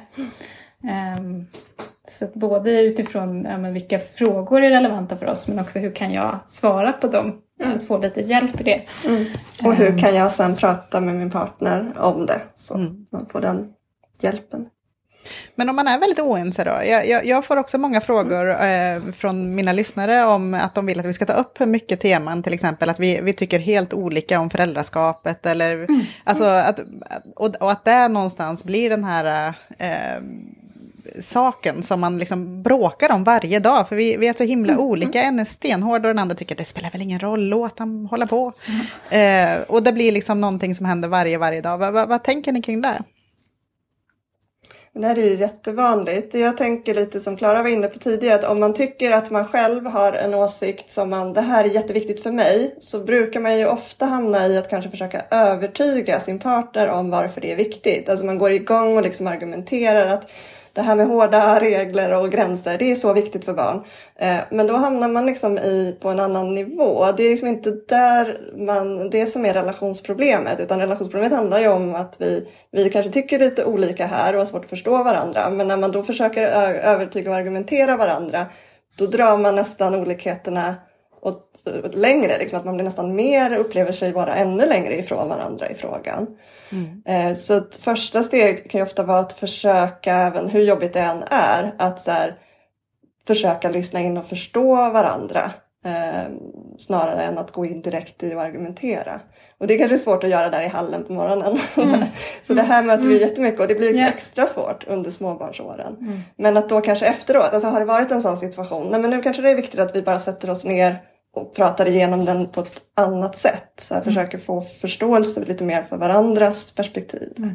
[SPEAKER 5] Ähm, så att både utifrån ja, men vilka frågor är relevanta för oss. Men också hur kan jag svara på dem. Mm. Att få lite hjälp i det.
[SPEAKER 6] Mm. Och hur kan jag sen prata med min partner om det. Så mm. man får den hjälpen.
[SPEAKER 3] Men om man är väldigt oense då. Jag, jag, jag får också många frågor eh, från mina lyssnare om att de vill att vi ska ta upp mycket teman. Till exempel att vi, vi tycker helt olika om föräldraskapet. Eller, mm. alltså att, och, och att det någonstans blir den här... Eh, saken som man liksom bråkar om varje dag. För vi, vi är så himla mm. olika. En är stenhård och den andra tycker det spelar väl ingen roll, låt han hålla på. Mm. Eh, och det blir liksom någonting som händer varje, varje dag. Va, va, vad tänker ni kring det?
[SPEAKER 6] Det här är ju jättevanligt. Jag tänker lite som Klara var inne på tidigare, att om man tycker att man själv har en åsikt som man, det här är jätteviktigt för mig, så brukar man ju ofta hamna i att kanske försöka övertyga sin partner om varför det är viktigt. Alltså man går igång och liksom argumenterar att det här med hårda regler och gränser, det är så viktigt för barn. Eh, men då hamnar man liksom i, på en annan nivå. Det är liksom inte där man, det som är relationsproblemet. Utan relationsproblemet handlar ju om att vi, vi kanske tycker lite olika här och har svårt att förstå varandra. Men när man då försöker ö- övertyga och argumentera varandra, då drar man nästan olikheterna åt längre, liksom att man blir nästan mer, upplever sig vara ännu längre ifrån varandra i frågan. Mm. Så ett första steg kan ju ofta vara att försöka, även hur jobbigt det än är, att så här, försöka lyssna in och förstå varandra. snarare än att gå in direkt i och argumentera. Och det är kanske svårt att göra där i hallen på morgonen. Mm. Så det här möter vi jättemycket och det blir liksom yeah. extra svårt under småbarnsåren. Mm. Men att då kanske efteråt, alltså har det varit en sån situation, nej men nu kanske det är viktigt att vi bara sätter oss ner och pratar igenom den på ett annat sätt. Så här, mm. försöker få förståelse lite mer för varandras perspektiv. Mm.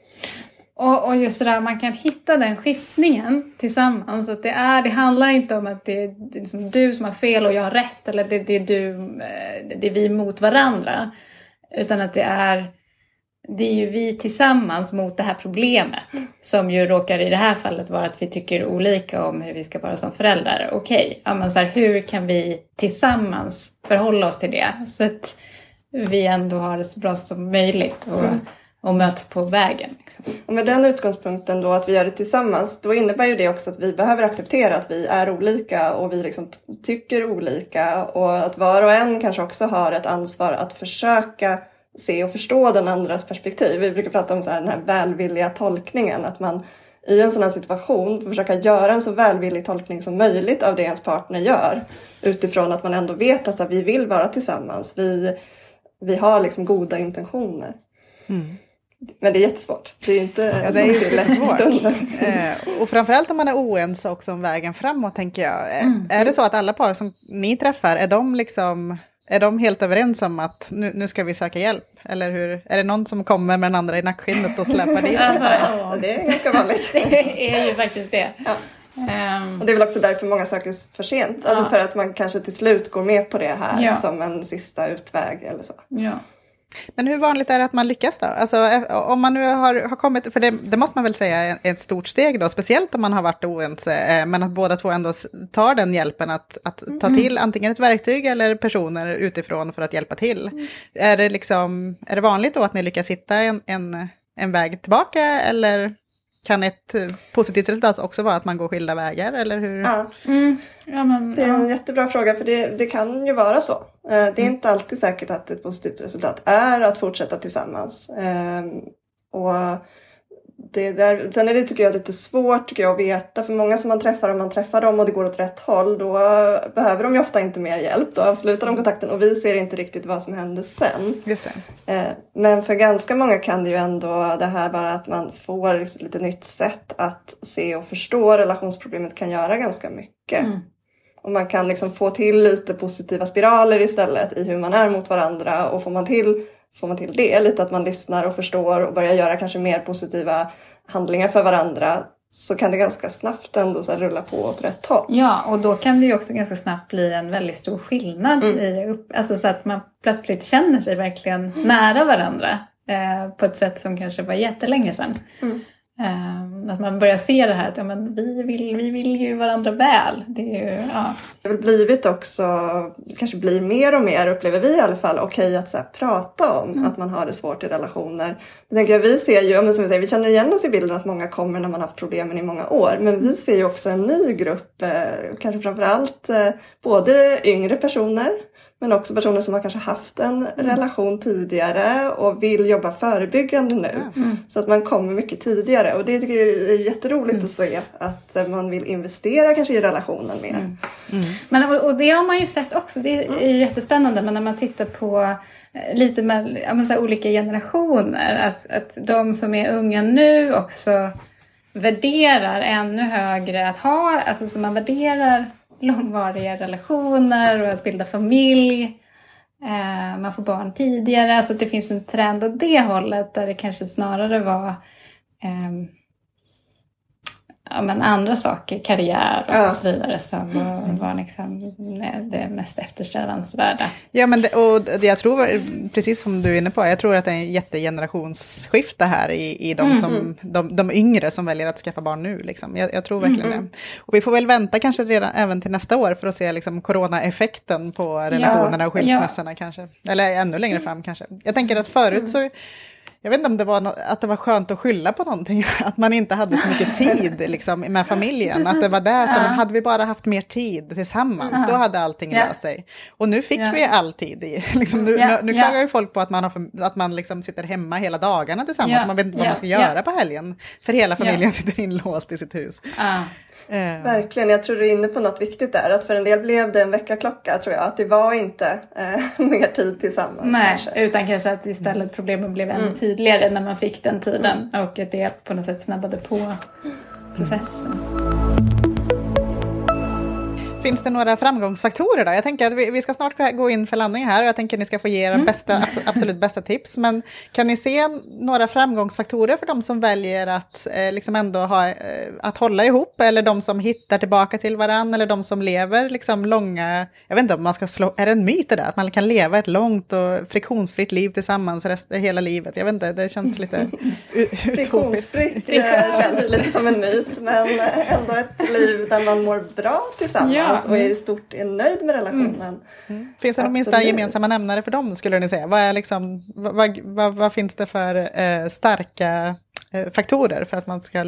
[SPEAKER 5] Och, och just det där, man kan hitta den skiftningen tillsammans. Att det, är, det handlar inte om att det är, det är liksom du som har fel och jag har rätt. Eller det, det, är du, det är vi mot varandra. Utan att det är, det är ju vi tillsammans mot det här problemet. Som ju råkar i det här fallet vara att vi tycker olika om hur vi ska vara som föräldrar. Okej, ja, men så här, hur kan vi tillsammans förhålla oss till det? Så att vi ändå har det så bra som möjligt och... Mm. Och möts på vägen. Liksom.
[SPEAKER 6] Och med den utgångspunkten då att vi gör det tillsammans. Då innebär ju det också att vi behöver acceptera att vi är olika. Och vi liksom tycker olika. Och att var och en kanske också har ett ansvar att försöka se och förstå den andras perspektiv. Vi brukar prata om så här, den här välvilliga tolkningen. Att man i en sån här situation får försöka göra en så välvillig tolkning som möjligt av det ens partner gör. Utifrån att man ändå vet att vi vill vara tillsammans. Vi, vi har liksom goda intentioner. Mm. Men det är jättesvårt. Det är inte
[SPEAKER 3] ja, det är ju supersvårt. eh, och framförallt om man är oense också om vägen framåt, tänker jag. Mm. Är det så att alla par som ni träffar, är de liksom är de helt överens om att nu, nu ska vi söka hjälp? Eller hur? Är det någon som kommer med den andra i nackskinnet och släpar dit?
[SPEAKER 5] Alltså, ja.
[SPEAKER 6] Det är ganska vanligt.
[SPEAKER 5] Det är ju faktiskt det.
[SPEAKER 6] Ja. Um, och det är väl också därför många söker för sent. Alltså ja. För att man kanske till slut går med på det här ja. Som en sista utväg eller så.
[SPEAKER 5] Ja.
[SPEAKER 3] Men hur vanligt är det att man lyckas då? Alltså om man nu har, har kommit, för det, det måste man väl säga är ett stort steg då, speciellt om man har varit oense, men att båda två ändå tar den hjälpen att, att ta till antingen ett verktyg eller personer utifrån för att hjälpa till. Mm. Är det liksom, är det vanligt då att ni lyckas hitta en, en, en väg tillbaka, eller kan ett positivt resultat också vara att man går skilda vägar, eller hur?
[SPEAKER 6] Ja.
[SPEAKER 5] Mm. Ja, men,
[SPEAKER 6] det är en
[SPEAKER 5] ja.
[SPEAKER 6] jättebra fråga, för det, det kan ju vara så. Det är mm. inte alltid säkert att ett positivt resultat är att fortsätta tillsammans. Och det där, sen är det, tycker jag, lite svårt tycker jag, att veta. För många som man träffar, om man träffar dem och det går åt rätt håll, då behöver de ju ofta inte mer hjälp. Då avslutar de kontakten och vi ser inte riktigt vad som händer sen.
[SPEAKER 3] Just det.
[SPEAKER 6] Men för ganska många kan det ju ändå, det här bara att man får ett lite nytt sätt att se och förstå relationsproblemet kan göra ganska mycket. Mm. Och man kan liksom få till lite positiva spiraler istället i hur man är mot varandra. Och får man till, får man till det, lite att man lyssnar och förstår och börjar göra kanske mer positiva handlingar för varandra, så kan det ganska snabbt ändå så här rulla på åt rätt håll.
[SPEAKER 5] Ja, och då kan det ju också ganska snabbt bli en väldigt stor skillnad. Mm. i upp, alltså så att man plötsligt känner sig verkligen mm. nära varandra. Eh, på ett sätt som kanske var jättelänge sedan. Mm. Um, att man börjar se det här att ja, men vi, vill, vi vill ju varandra väl. Det är ju, ja.
[SPEAKER 6] Det har blivit också, kanske blir mer och mer, upplever vi i alla fall, okej okay att så här, prata om mm. att man har det svårt i relationer. Jag tänker, vi ser ju, men som vi, säger, vi känner igen oss i bilden att många kommer när man har haft problemen i många år. Men vi ser ju också en ny grupp, eh, kanske framförallt eh, både yngre personer, men också personer som har kanske haft en mm. relation tidigare och vill jobba förebyggande nu. Mm. Så att man kommer mycket tidigare. Och det tycker jag är jätteroligt mm. att se. Att man vill investera kanske i relationen mer. Mm.
[SPEAKER 5] Mm. Men, och det har man ju sett också. Det är ju jättespännande. Men när man tittar på lite med ja, så här, olika generationer. Att, att de som är unga nu också värderar ännu högre att ha. Alltså så man värderar långvariga relationer och att bilda familj. Eh, man får barn tidigare. Så att det finns en trend åt det hållet där det kanske snarare var eh, ja, men andra saker, karriär och ja. så vidare som var, var liksom det mest eftersträvansvärda.
[SPEAKER 3] Ja, men det, och det, jag tror, precis som du är inne på, jag tror att det är en jättegenerationsskifte här i, i de, mm. som, de, de yngre som väljer att skaffa barn nu. Liksom. Jag, jag tror verkligen mm. det. Och vi får väl vänta kanske redan även till nästa år för att se liksom, coronaeffekten på relationerna ja. och skilsmässorna ja. kanske. Eller ännu längre fram kanske. Jag tänker att förut mm. så... Jag vet inte om det var no- att det var skönt att skylla på någonting. Att man inte hade så mycket tid liksom, med familjen. Precis. Att det var där som, ja. hade vi bara haft mer tid tillsammans, ja. då hade allting ja. löst sig. Och nu fick ja. vi all tid i. Liksom, nu ja. nu klagar ju folk på att man, har för, att man liksom sitter hemma hela dagarna tillsammans. Ja. Man vet inte vad ja. man ska göra ja. på helgen. För hela familjen ja. sitter inlåst i sitt hus.
[SPEAKER 5] Ja.
[SPEAKER 3] Eh.
[SPEAKER 6] Verkligen, jag tror du är inne på något viktigt där. Att för en del blev det en veckaklocka, tror jag. Att det var inte eh, mer tid tillsammans.
[SPEAKER 5] Nej,
[SPEAKER 6] kanske.
[SPEAKER 5] utan kanske att istället problemen blev ännu mm. tydligare när man fick den tiden. Mm. Och att det på något sätt snabbade på processen.
[SPEAKER 3] Finns det några framgångsfaktorer då? Jag tänker att vi, vi ska snart gå in för landning här och jag tänker att ni ska få ge era mm. bästa, absolut bästa tips. Men kan ni se några framgångsfaktorer för de som väljer att eh, liksom ändå ha, eh, att hålla ihop, eller de som hittar tillbaka till varann, eller de som lever liksom långa, jag vet inte om man ska slå, är det en myt det där? Att man kan leva ett långt och friktionsfritt liv tillsammans rest, hela livet? Jag vet inte, det känns lite utopiskt.
[SPEAKER 6] Friktionsfritt känns lite som en myt, men ändå ett liv där man mår bra tillsammans. Ja. Och är i stort är nöjd med relationen. Mm.
[SPEAKER 3] Mm. Finns det någon minsta gemensamma nämnare för dem, skulle ni säga? Vad, är liksom, vad, vad, vad, vad finns det för eh, starka eh, faktorer för att man ska...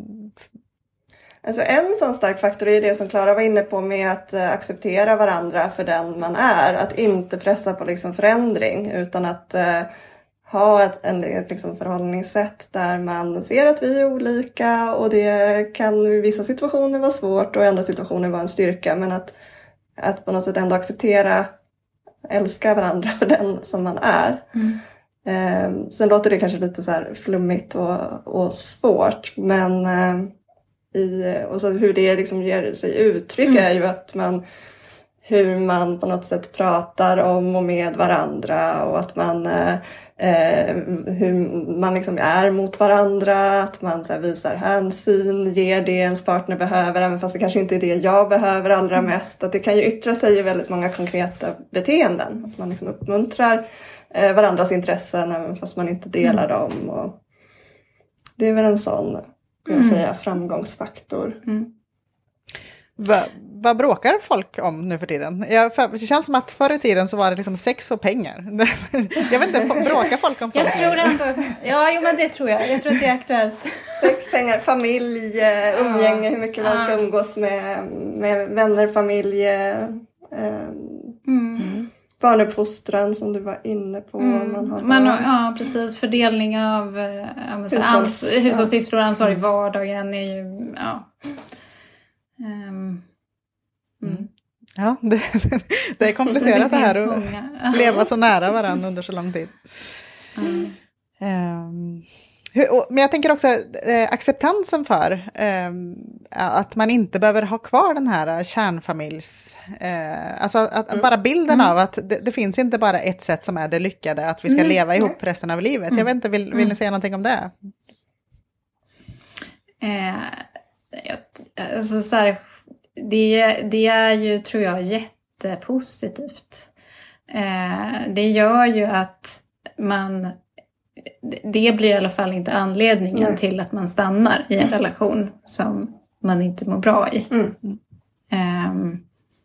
[SPEAKER 6] Alltså en sån stark faktor är det som Klara var inne på med att eh, acceptera varandra för den man är. Att inte pressa på liksom förändring, utan att eh, ha ett, en, ett liksom förhållningssätt där man ser att vi är olika, och det kan i vissa situationer vara svårt och i andra situationer vara en styrka, men att, att på något sätt ändå acceptera, älska varandra för den som man är. Mm. Eh, sen låter det kanske lite så här flummigt och, och svårt, men eh, i, och så hur det liksom ger sig uttryck mm. är ju att man hur man på något sätt pratar om och med varandra, och att man eh, hur man liksom är mot varandra, att man så här, visar hänsyn, ger det ens partner behöver, även fast det kanske inte är det jag behöver allra mest. Att det kan ju yttra sig i väldigt många konkreta beteenden, att man liksom uppmuntrar eh, varandras intressen även fast man inte delar mm. dem, och det är väl en sån, kan jag säga, framgångsfaktor. Mm.
[SPEAKER 3] Va, vad bråkar folk om nu för tiden? Jag, för, det känns som att förr i tiden så var det liksom sex och pengar. Jag vet inte, bråkar folk om sånt?
[SPEAKER 5] Jag tror ändå, ja, jo, men det tror jag. Jag tror att det är aktuellt.
[SPEAKER 6] Sex, pengar, familj, umgänge, hur mycket man ska umgås med, med vänner, familj, eh, mm. barnuppfostran som du var inne på.
[SPEAKER 5] Mm. Man har man, ja, precis. Fördelning av eh, hushållssysslor och ansvar i vardagen är ju, ja... Um, mm.
[SPEAKER 3] Ja, det, det är komplicerat det, det här att leva så nära varandra under så lång tid. Mm. Um, hur, och, men jag tänker också eh, acceptansen för eh, att man inte behöver ha kvar den här kärnfamiljs... Eh, alltså att, mm. bara bilden mm. av att det, det finns inte bara ett sätt som är det lyckade, att vi ska mm. leva ihop resten av livet. Mm. Jag vet inte, vill, vill mm. ni säga någonting om det?
[SPEAKER 5] Eh, alltså så här, det, det är ju, tror jag, jättepositivt. Eh, det gör ju att man, det blir i alla fall inte anledningen Nej. till att man stannar i en relation som man inte mår bra i. Mm. Eh,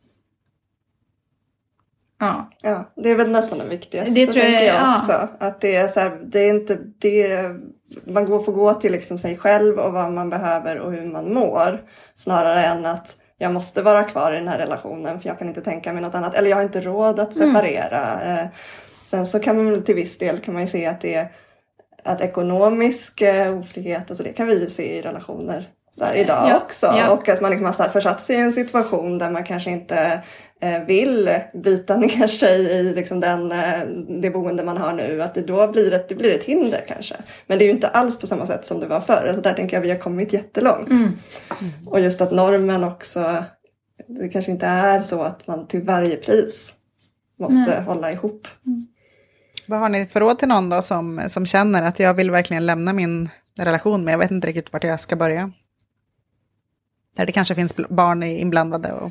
[SPEAKER 6] ja. ja, det är väl nästan det viktigaste, det tror jag, tänker jag ja. också. Att det är så här, det är inte det, man går, får gå till liksom sig själv och vad man behöver och hur man mår. Snarare än att jag måste vara kvar i den här relationen för jag kan inte tänka mig något annat. Eller jag har inte råd att separera. Mm. Eh, sen så kan man väl till viss del kan man ju se att det är att ekonomisk eh, ofrihet, alltså det kan vi ju se i relationer så här, idag ja. också. Ja. Och att man liksom har så här försatt sig i en situation där man kanske inte eh, vill byta ner sig i liksom den, eh, det boende man har nu. Att det då blir ett, det blir ett hinder kanske. Men det är ju inte alls på samma sätt som det var förr. Alltså där tänker jag vi har kommit jättelångt. Mm. Mm. Och just att normen också, det kanske inte är så att man till varje pris måste Nej. hålla ihop.
[SPEAKER 3] Mm. Vad har ni för råd till någon då som, som känner att jag vill verkligen lämna min relation, men jag vet inte riktigt vart jag ska börja? Där det kanske finns barn inblandade. Och...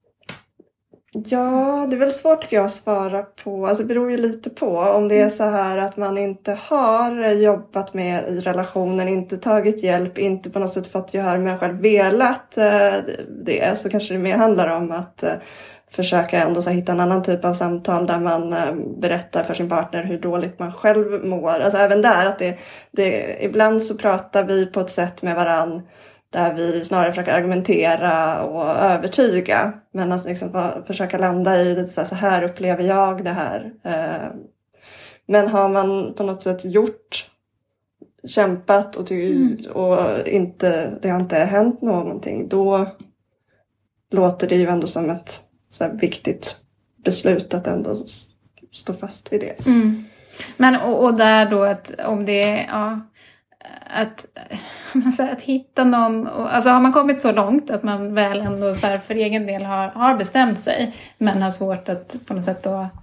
[SPEAKER 6] Ja, det är väl svårt tycker jag att svara på. Alltså det beror ju lite på. Om det är så här att man inte har jobbat med i relationen, inte tagit hjälp, inte på något sätt fått gehör men själv velat eh, det. Så kanske det mer handlar om att eh, försöka ändå så här, hitta en annan typ av samtal där man eh, berättar för sin partner hur dåligt man själv mår. Alltså även där att det, det ibland så pratar vi på ett sätt med varann där vi snarare försöker argumentera och övertyga. Men att liksom försöka landa i det, så här, så här upplever jag det här. Men har man på något sätt gjort kämpat och, ty- mm. och inte, det har inte hänt någonting, då låter det ju ändå som ett så här viktigt beslut att ändå stå fast vid det.
[SPEAKER 5] Mm. Men och, och där då att om det är, ja, att, alltså att hitta någon, alltså har man kommit så långt att man väl ändå så här för egen del har, har bestämt sig, men har svårt att på något sätt då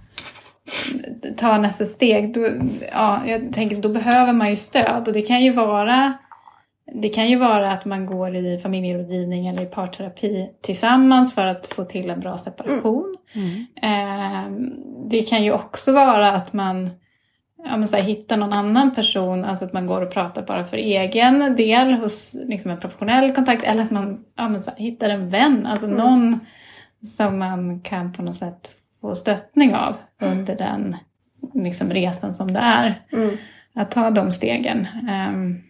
[SPEAKER 5] ta nästa steg, då, ja, jag tänker då behöver man ju stöd, och det kan ju vara det kan ju vara att man går i familjerådgivning eller i parterapi tillsammans för att få till en bra separation. Mm. Eh, det kan ju också vara att man, ja, men så här, hittar någon annan person, alltså att man går och pratar bara för egen del hos liksom en professionell kontakt, eller att man, ja, men så här, hittar en vän, alltså mm. någon som man kan på något sätt få stöttning av under den liksom, resan som det är. Mm. Att ta de stegen. Um,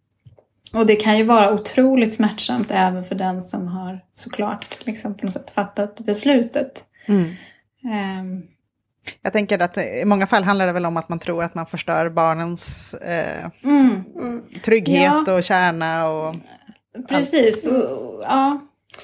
[SPEAKER 5] och det kan ju vara otroligt smärtsamt även för den som har såklart liksom, på något sätt fattat beslutet. Mm. Um,
[SPEAKER 3] Jag tänker att i många fall handlar det väl om att man tror att man förstör barnens eh, mm. trygghet ja. och kärna. Och
[SPEAKER 5] precis, och, ja.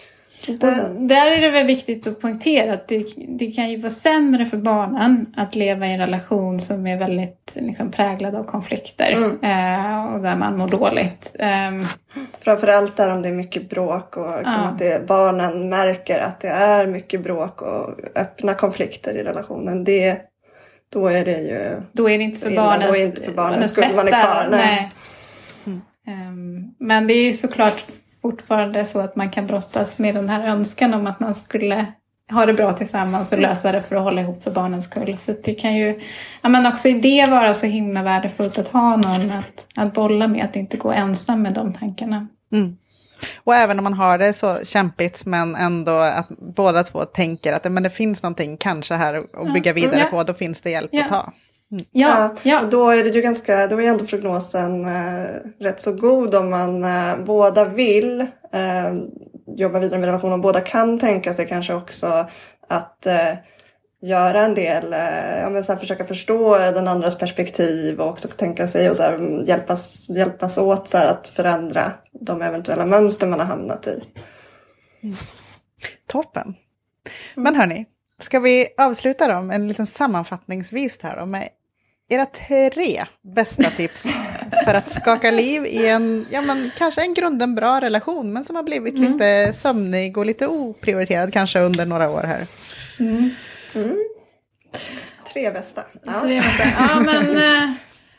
[SPEAKER 5] Det. Där är det väl viktigt att poängtera att det, det kan ju vara sämre för barnen att leva i en relation som är väldigt liksom, präglad av konflikter mm. eh, och där man mår dåligt. Um,
[SPEAKER 6] Framförallt där om det är mycket bråk och liksom, ja. att det, barnen märker att det är mycket bråk och öppna konflikter i relationen. Det, då är det ju
[SPEAKER 5] då är det inte för barnens,
[SPEAKER 6] då är inte för barnens skull man är kvar. Nej.
[SPEAKER 5] Nej. Mm. Um, men det är ju såklart fortfarande så att man kan brottas med den här önskan om att man skulle ha det bra tillsammans och lösa det för att hålla ihop för barnens skull. Så det kan ju, ja, men också i det vara så himla värdefullt att ha någon att, att bolla med, att inte gå ensam med de tankarna.
[SPEAKER 3] Mm. Och även om man har det så kämpigt, men ändå att båda två tänker att men det finns någonting kanske här att bygga vidare ja. på, då finns det hjälp ja. att ta.
[SPEAKER 6] Mm. Ja, ja. Och då är det ju ganska, då är ändå prognosen eh, rätt så god om man eh, båda vill eh, jobba vidare med relationen, och båda kan tänka sig kanske också att eh, göra en del, eh, ja, men så här, försöka förstå den andras perspektiv och också tänka sig och så här, hjälpas, hjälpas åt så här, att förändra de eventuella mönster man har hamnat i.
[SPEAKER 3] Mm. Toppen. Men hörni, ska vi avsluta då med en liten sammanfattningsvis här då, med era tre bästa tips för att skaka liv i en, ja men kanske en grunden bra relation, men som har blivit mm. lite sömnig och lite oprioriterad kanske under några år här.
[SPEAKER 6] Mm. Mm. Tre bästa.
[SPEAKER 5] Ja, Tre bästa. ja men äh,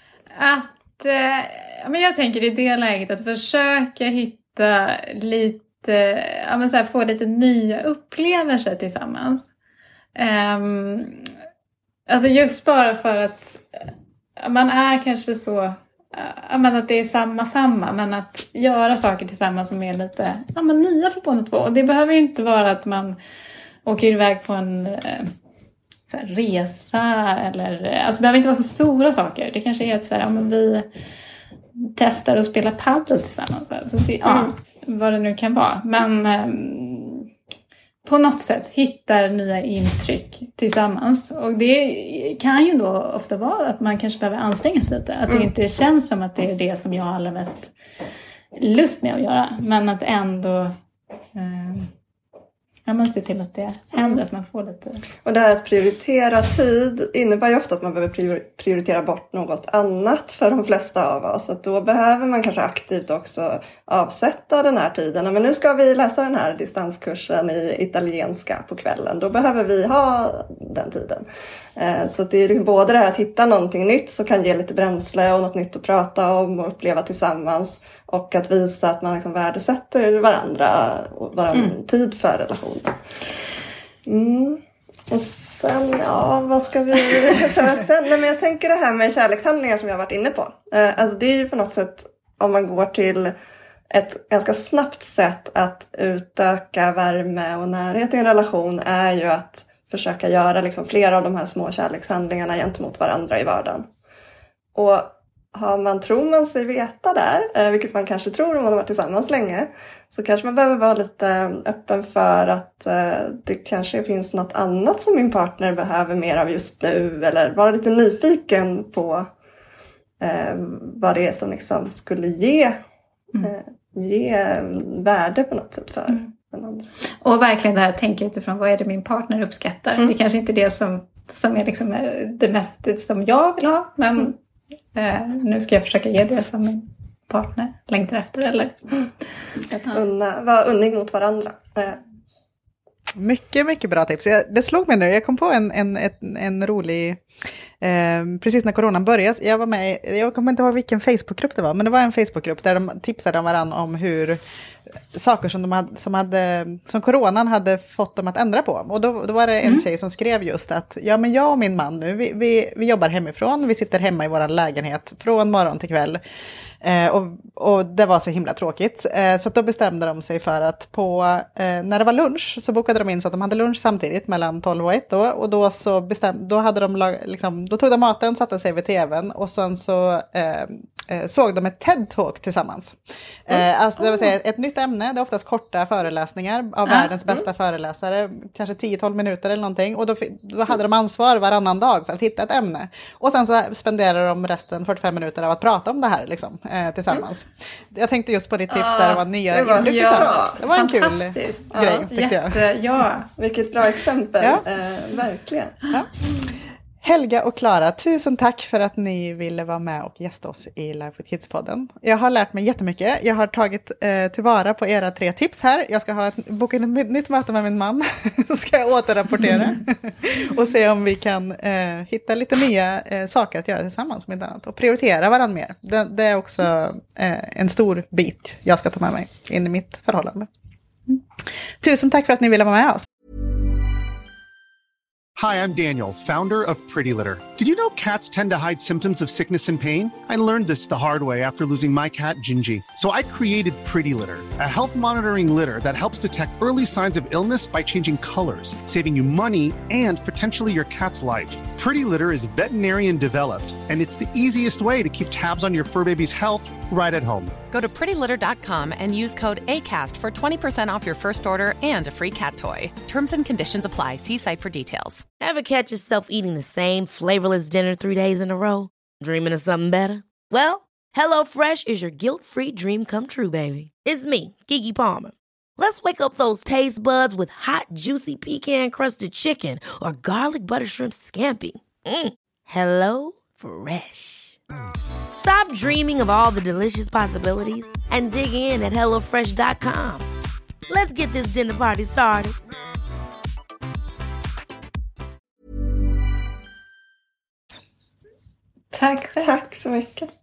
[SPEAKER 5] att, äh, men jag tänker i det läget att försöka hitta lite, ja men så här, få lite nya upplevelser tillsammans. Um, alltså just bara för att man är kanske så, uh, men att det är samma samma, men att göra saker tillsammans som är lite ja, men nya för båda två. Och det behöver ju inte vara att man åker iväg på en uh, så här, resa eller, alltså det behöver inte vara så stora saker. Det kanske är att så här, ja, men vi testar att spela paddel tillsammans. Alltså det, ja, vad det nu kan vara. Men um, på något sätt hittar nya intryck tillsammans. Och det kan ju då ofta vara att man kanske behöver anstränga sig lite. Att det inte känns som att det är det som jag har allra mest lust med att göra. Men att ändå eh, jag måste se till att det händer, att man får lite.
[SPEAKER 6] Och det här att prioritera tid innebär ju ofta att man behöver prioritera bort något annat för de flesta av oss. Att då behöver man kanske aktivt också avsätta den här tiden. Men nu ska vi läsa den här distanskursen i italienska på kvällen. Då behöver vi ha den tiden. Så det är liksom både det här att hitta någonting nytt som kan ge lite bränsle och något nytt att prata om och uppleva tillsammans. Och att visa att man liksom värdesätter varandra och varann mm. tid för relationen. Mm. Och sen, ja, vad ska vi köra sen? Nej, men jag tänker det här med kärlekshandlingar som jag har varit inne på. Eh, alltså det är ju på något sätt, om man går till ett ganska snabbt sätt att utöka värme och närhet i en relation, är ju att försöka göra liksom flera av de här små kärlekshandlingarna gentemot varandra i vardagen. Och har man, tror man sig veta där, vilket man kanske tror om man har varit tillsammans länge, så kanske man behöver vara lite öppen för att det kanske finns något annat som min partner behöver mer av just nu, eller vara lite nyfiken på eh, vad det är som liksom skulle ge, mm. eh, ge värde på något sätt för mm. den andra.
[SPEAKER 5] Och verkligen det här tänka utifrån vad är det min partner uppskattar. Mm. Det är kanske inte det som, som är liksom det mest som jag vill ha, men mm. eh, nu ska jag försöka ge det som min partner längtar efter. Eller? Mm.
[SPEAKER 6] Att unna, vara unnig mot varandra. Eh.
[SPEAKER 3] Mycket, mycket bra tips. Jag, det slog mig nu, jag kom på en, en, en, en rolig, eh, precis när coronan började, jag var med, jag kommer inte ihåg vilken Facebookgrupp det var, men det var en Facebookgrupp där de tipsade om varandra om hur saker som, de hade, som, hade, som coronan hade fått dem att ändra på. Och då, då var det en mm. tjej som skrev just att, ja men jag och min man nu, vi, vi, vi jobbar hemifrån, vi sitter hemma i vår lägenhet från morgon till kväll. Eh, och, och det var så himla tråkigt. Eh, så då bestämde de sig för att på, eh, när det var lunch så bokade de in så att de hade lunch samtidigt mellan tolv och ett då. Och då, så bestäm, då, hade de lag, liksom, då tog de maten, satte sig vid tvn och sen så eh, eh, såg de ett TED-talk tillsammans. Eh, alltså, det vill säga ett nytt ämne, det är oftast korta föreläsningar av mm. världens bästa mm. föreläsare, kanske tio till tolv minuter eller någonting. Och då, då hade de ansvar varannan dag för att hitta ett ämne. Och sen så spenderade de resten fyrtiofem minuter av att prata om det här liksom. Eh, tillsammans. Mm. Jag tänkte just på ditt tips ja, där det var nya det var, intryck ja, tillsammans. Det var en kul grej
[SPEAKER 6] ja,
[SPEAKER 3] tyckte
[SPEAKER 6] jätte,
[SPEAKER 3] jag.
[SPEAKER 6] Ja, vilket bra exempel. Ja. Eh, verkligen. Ja.
[SPEAKER 3] Helga och Klara, tusen tack för att ni ville vara med och gästa oss i Life with Kids-podden. Jag har lärt mig jättemycket. Jag har tagit eh, tillvara på era tre tips här. Jag ska ha ett, boka in ett nytt möte med min man. Så ska jag återrapportera. Och se om vi kan eh, hitta lite nya eh, saker att göra tillsammans med annat. Och prioritera varandra mer. Det, det är också eh, en stor bit jag ska ta med mig in i mitt förhållande. Mm. Tusen tack för att ni ville vara med oss.
[SPEAKER 8] Hi, I'm Daniel, founder of Pretty Litter. Did you know cats tend to hide symptoms of sickness and pain? I learned this the hard way after losing my cat, Gingy. So I created Pretty Litter, a health monitoring litter that helps detect early signs of illness by changing colors, saving you money and potentially your cat's life. Pretty Litter is veterinarian developed, and it's the easiest way to keep tabs on your fur baby's health right at home.
[SPEAKER 9] Go to pretty litter dot com and use code ACAST for twenty percent off your first order and a free cat toy. Terms and conditions apply. See site for details.
[SPEAKER 1] Ever catch yourself eating the same flavorless dinner three days in a row? Dreaming of something better? Well, HelloFresh is your guilt-free dream come true, baby. It's me, Keke Palmer. Let's wake up those taste buds with hot, juicy pecan-crusted chicken or garlic butter shrimp scampi. Mm. Hello Fresh. Stop dreaming of all the delicious possibilities and dig in at hello fresh dot com. Let's get this dinner party started.
[SPEAKER 5] Tack själv.
[SPEAKER 6] Tack så mycket.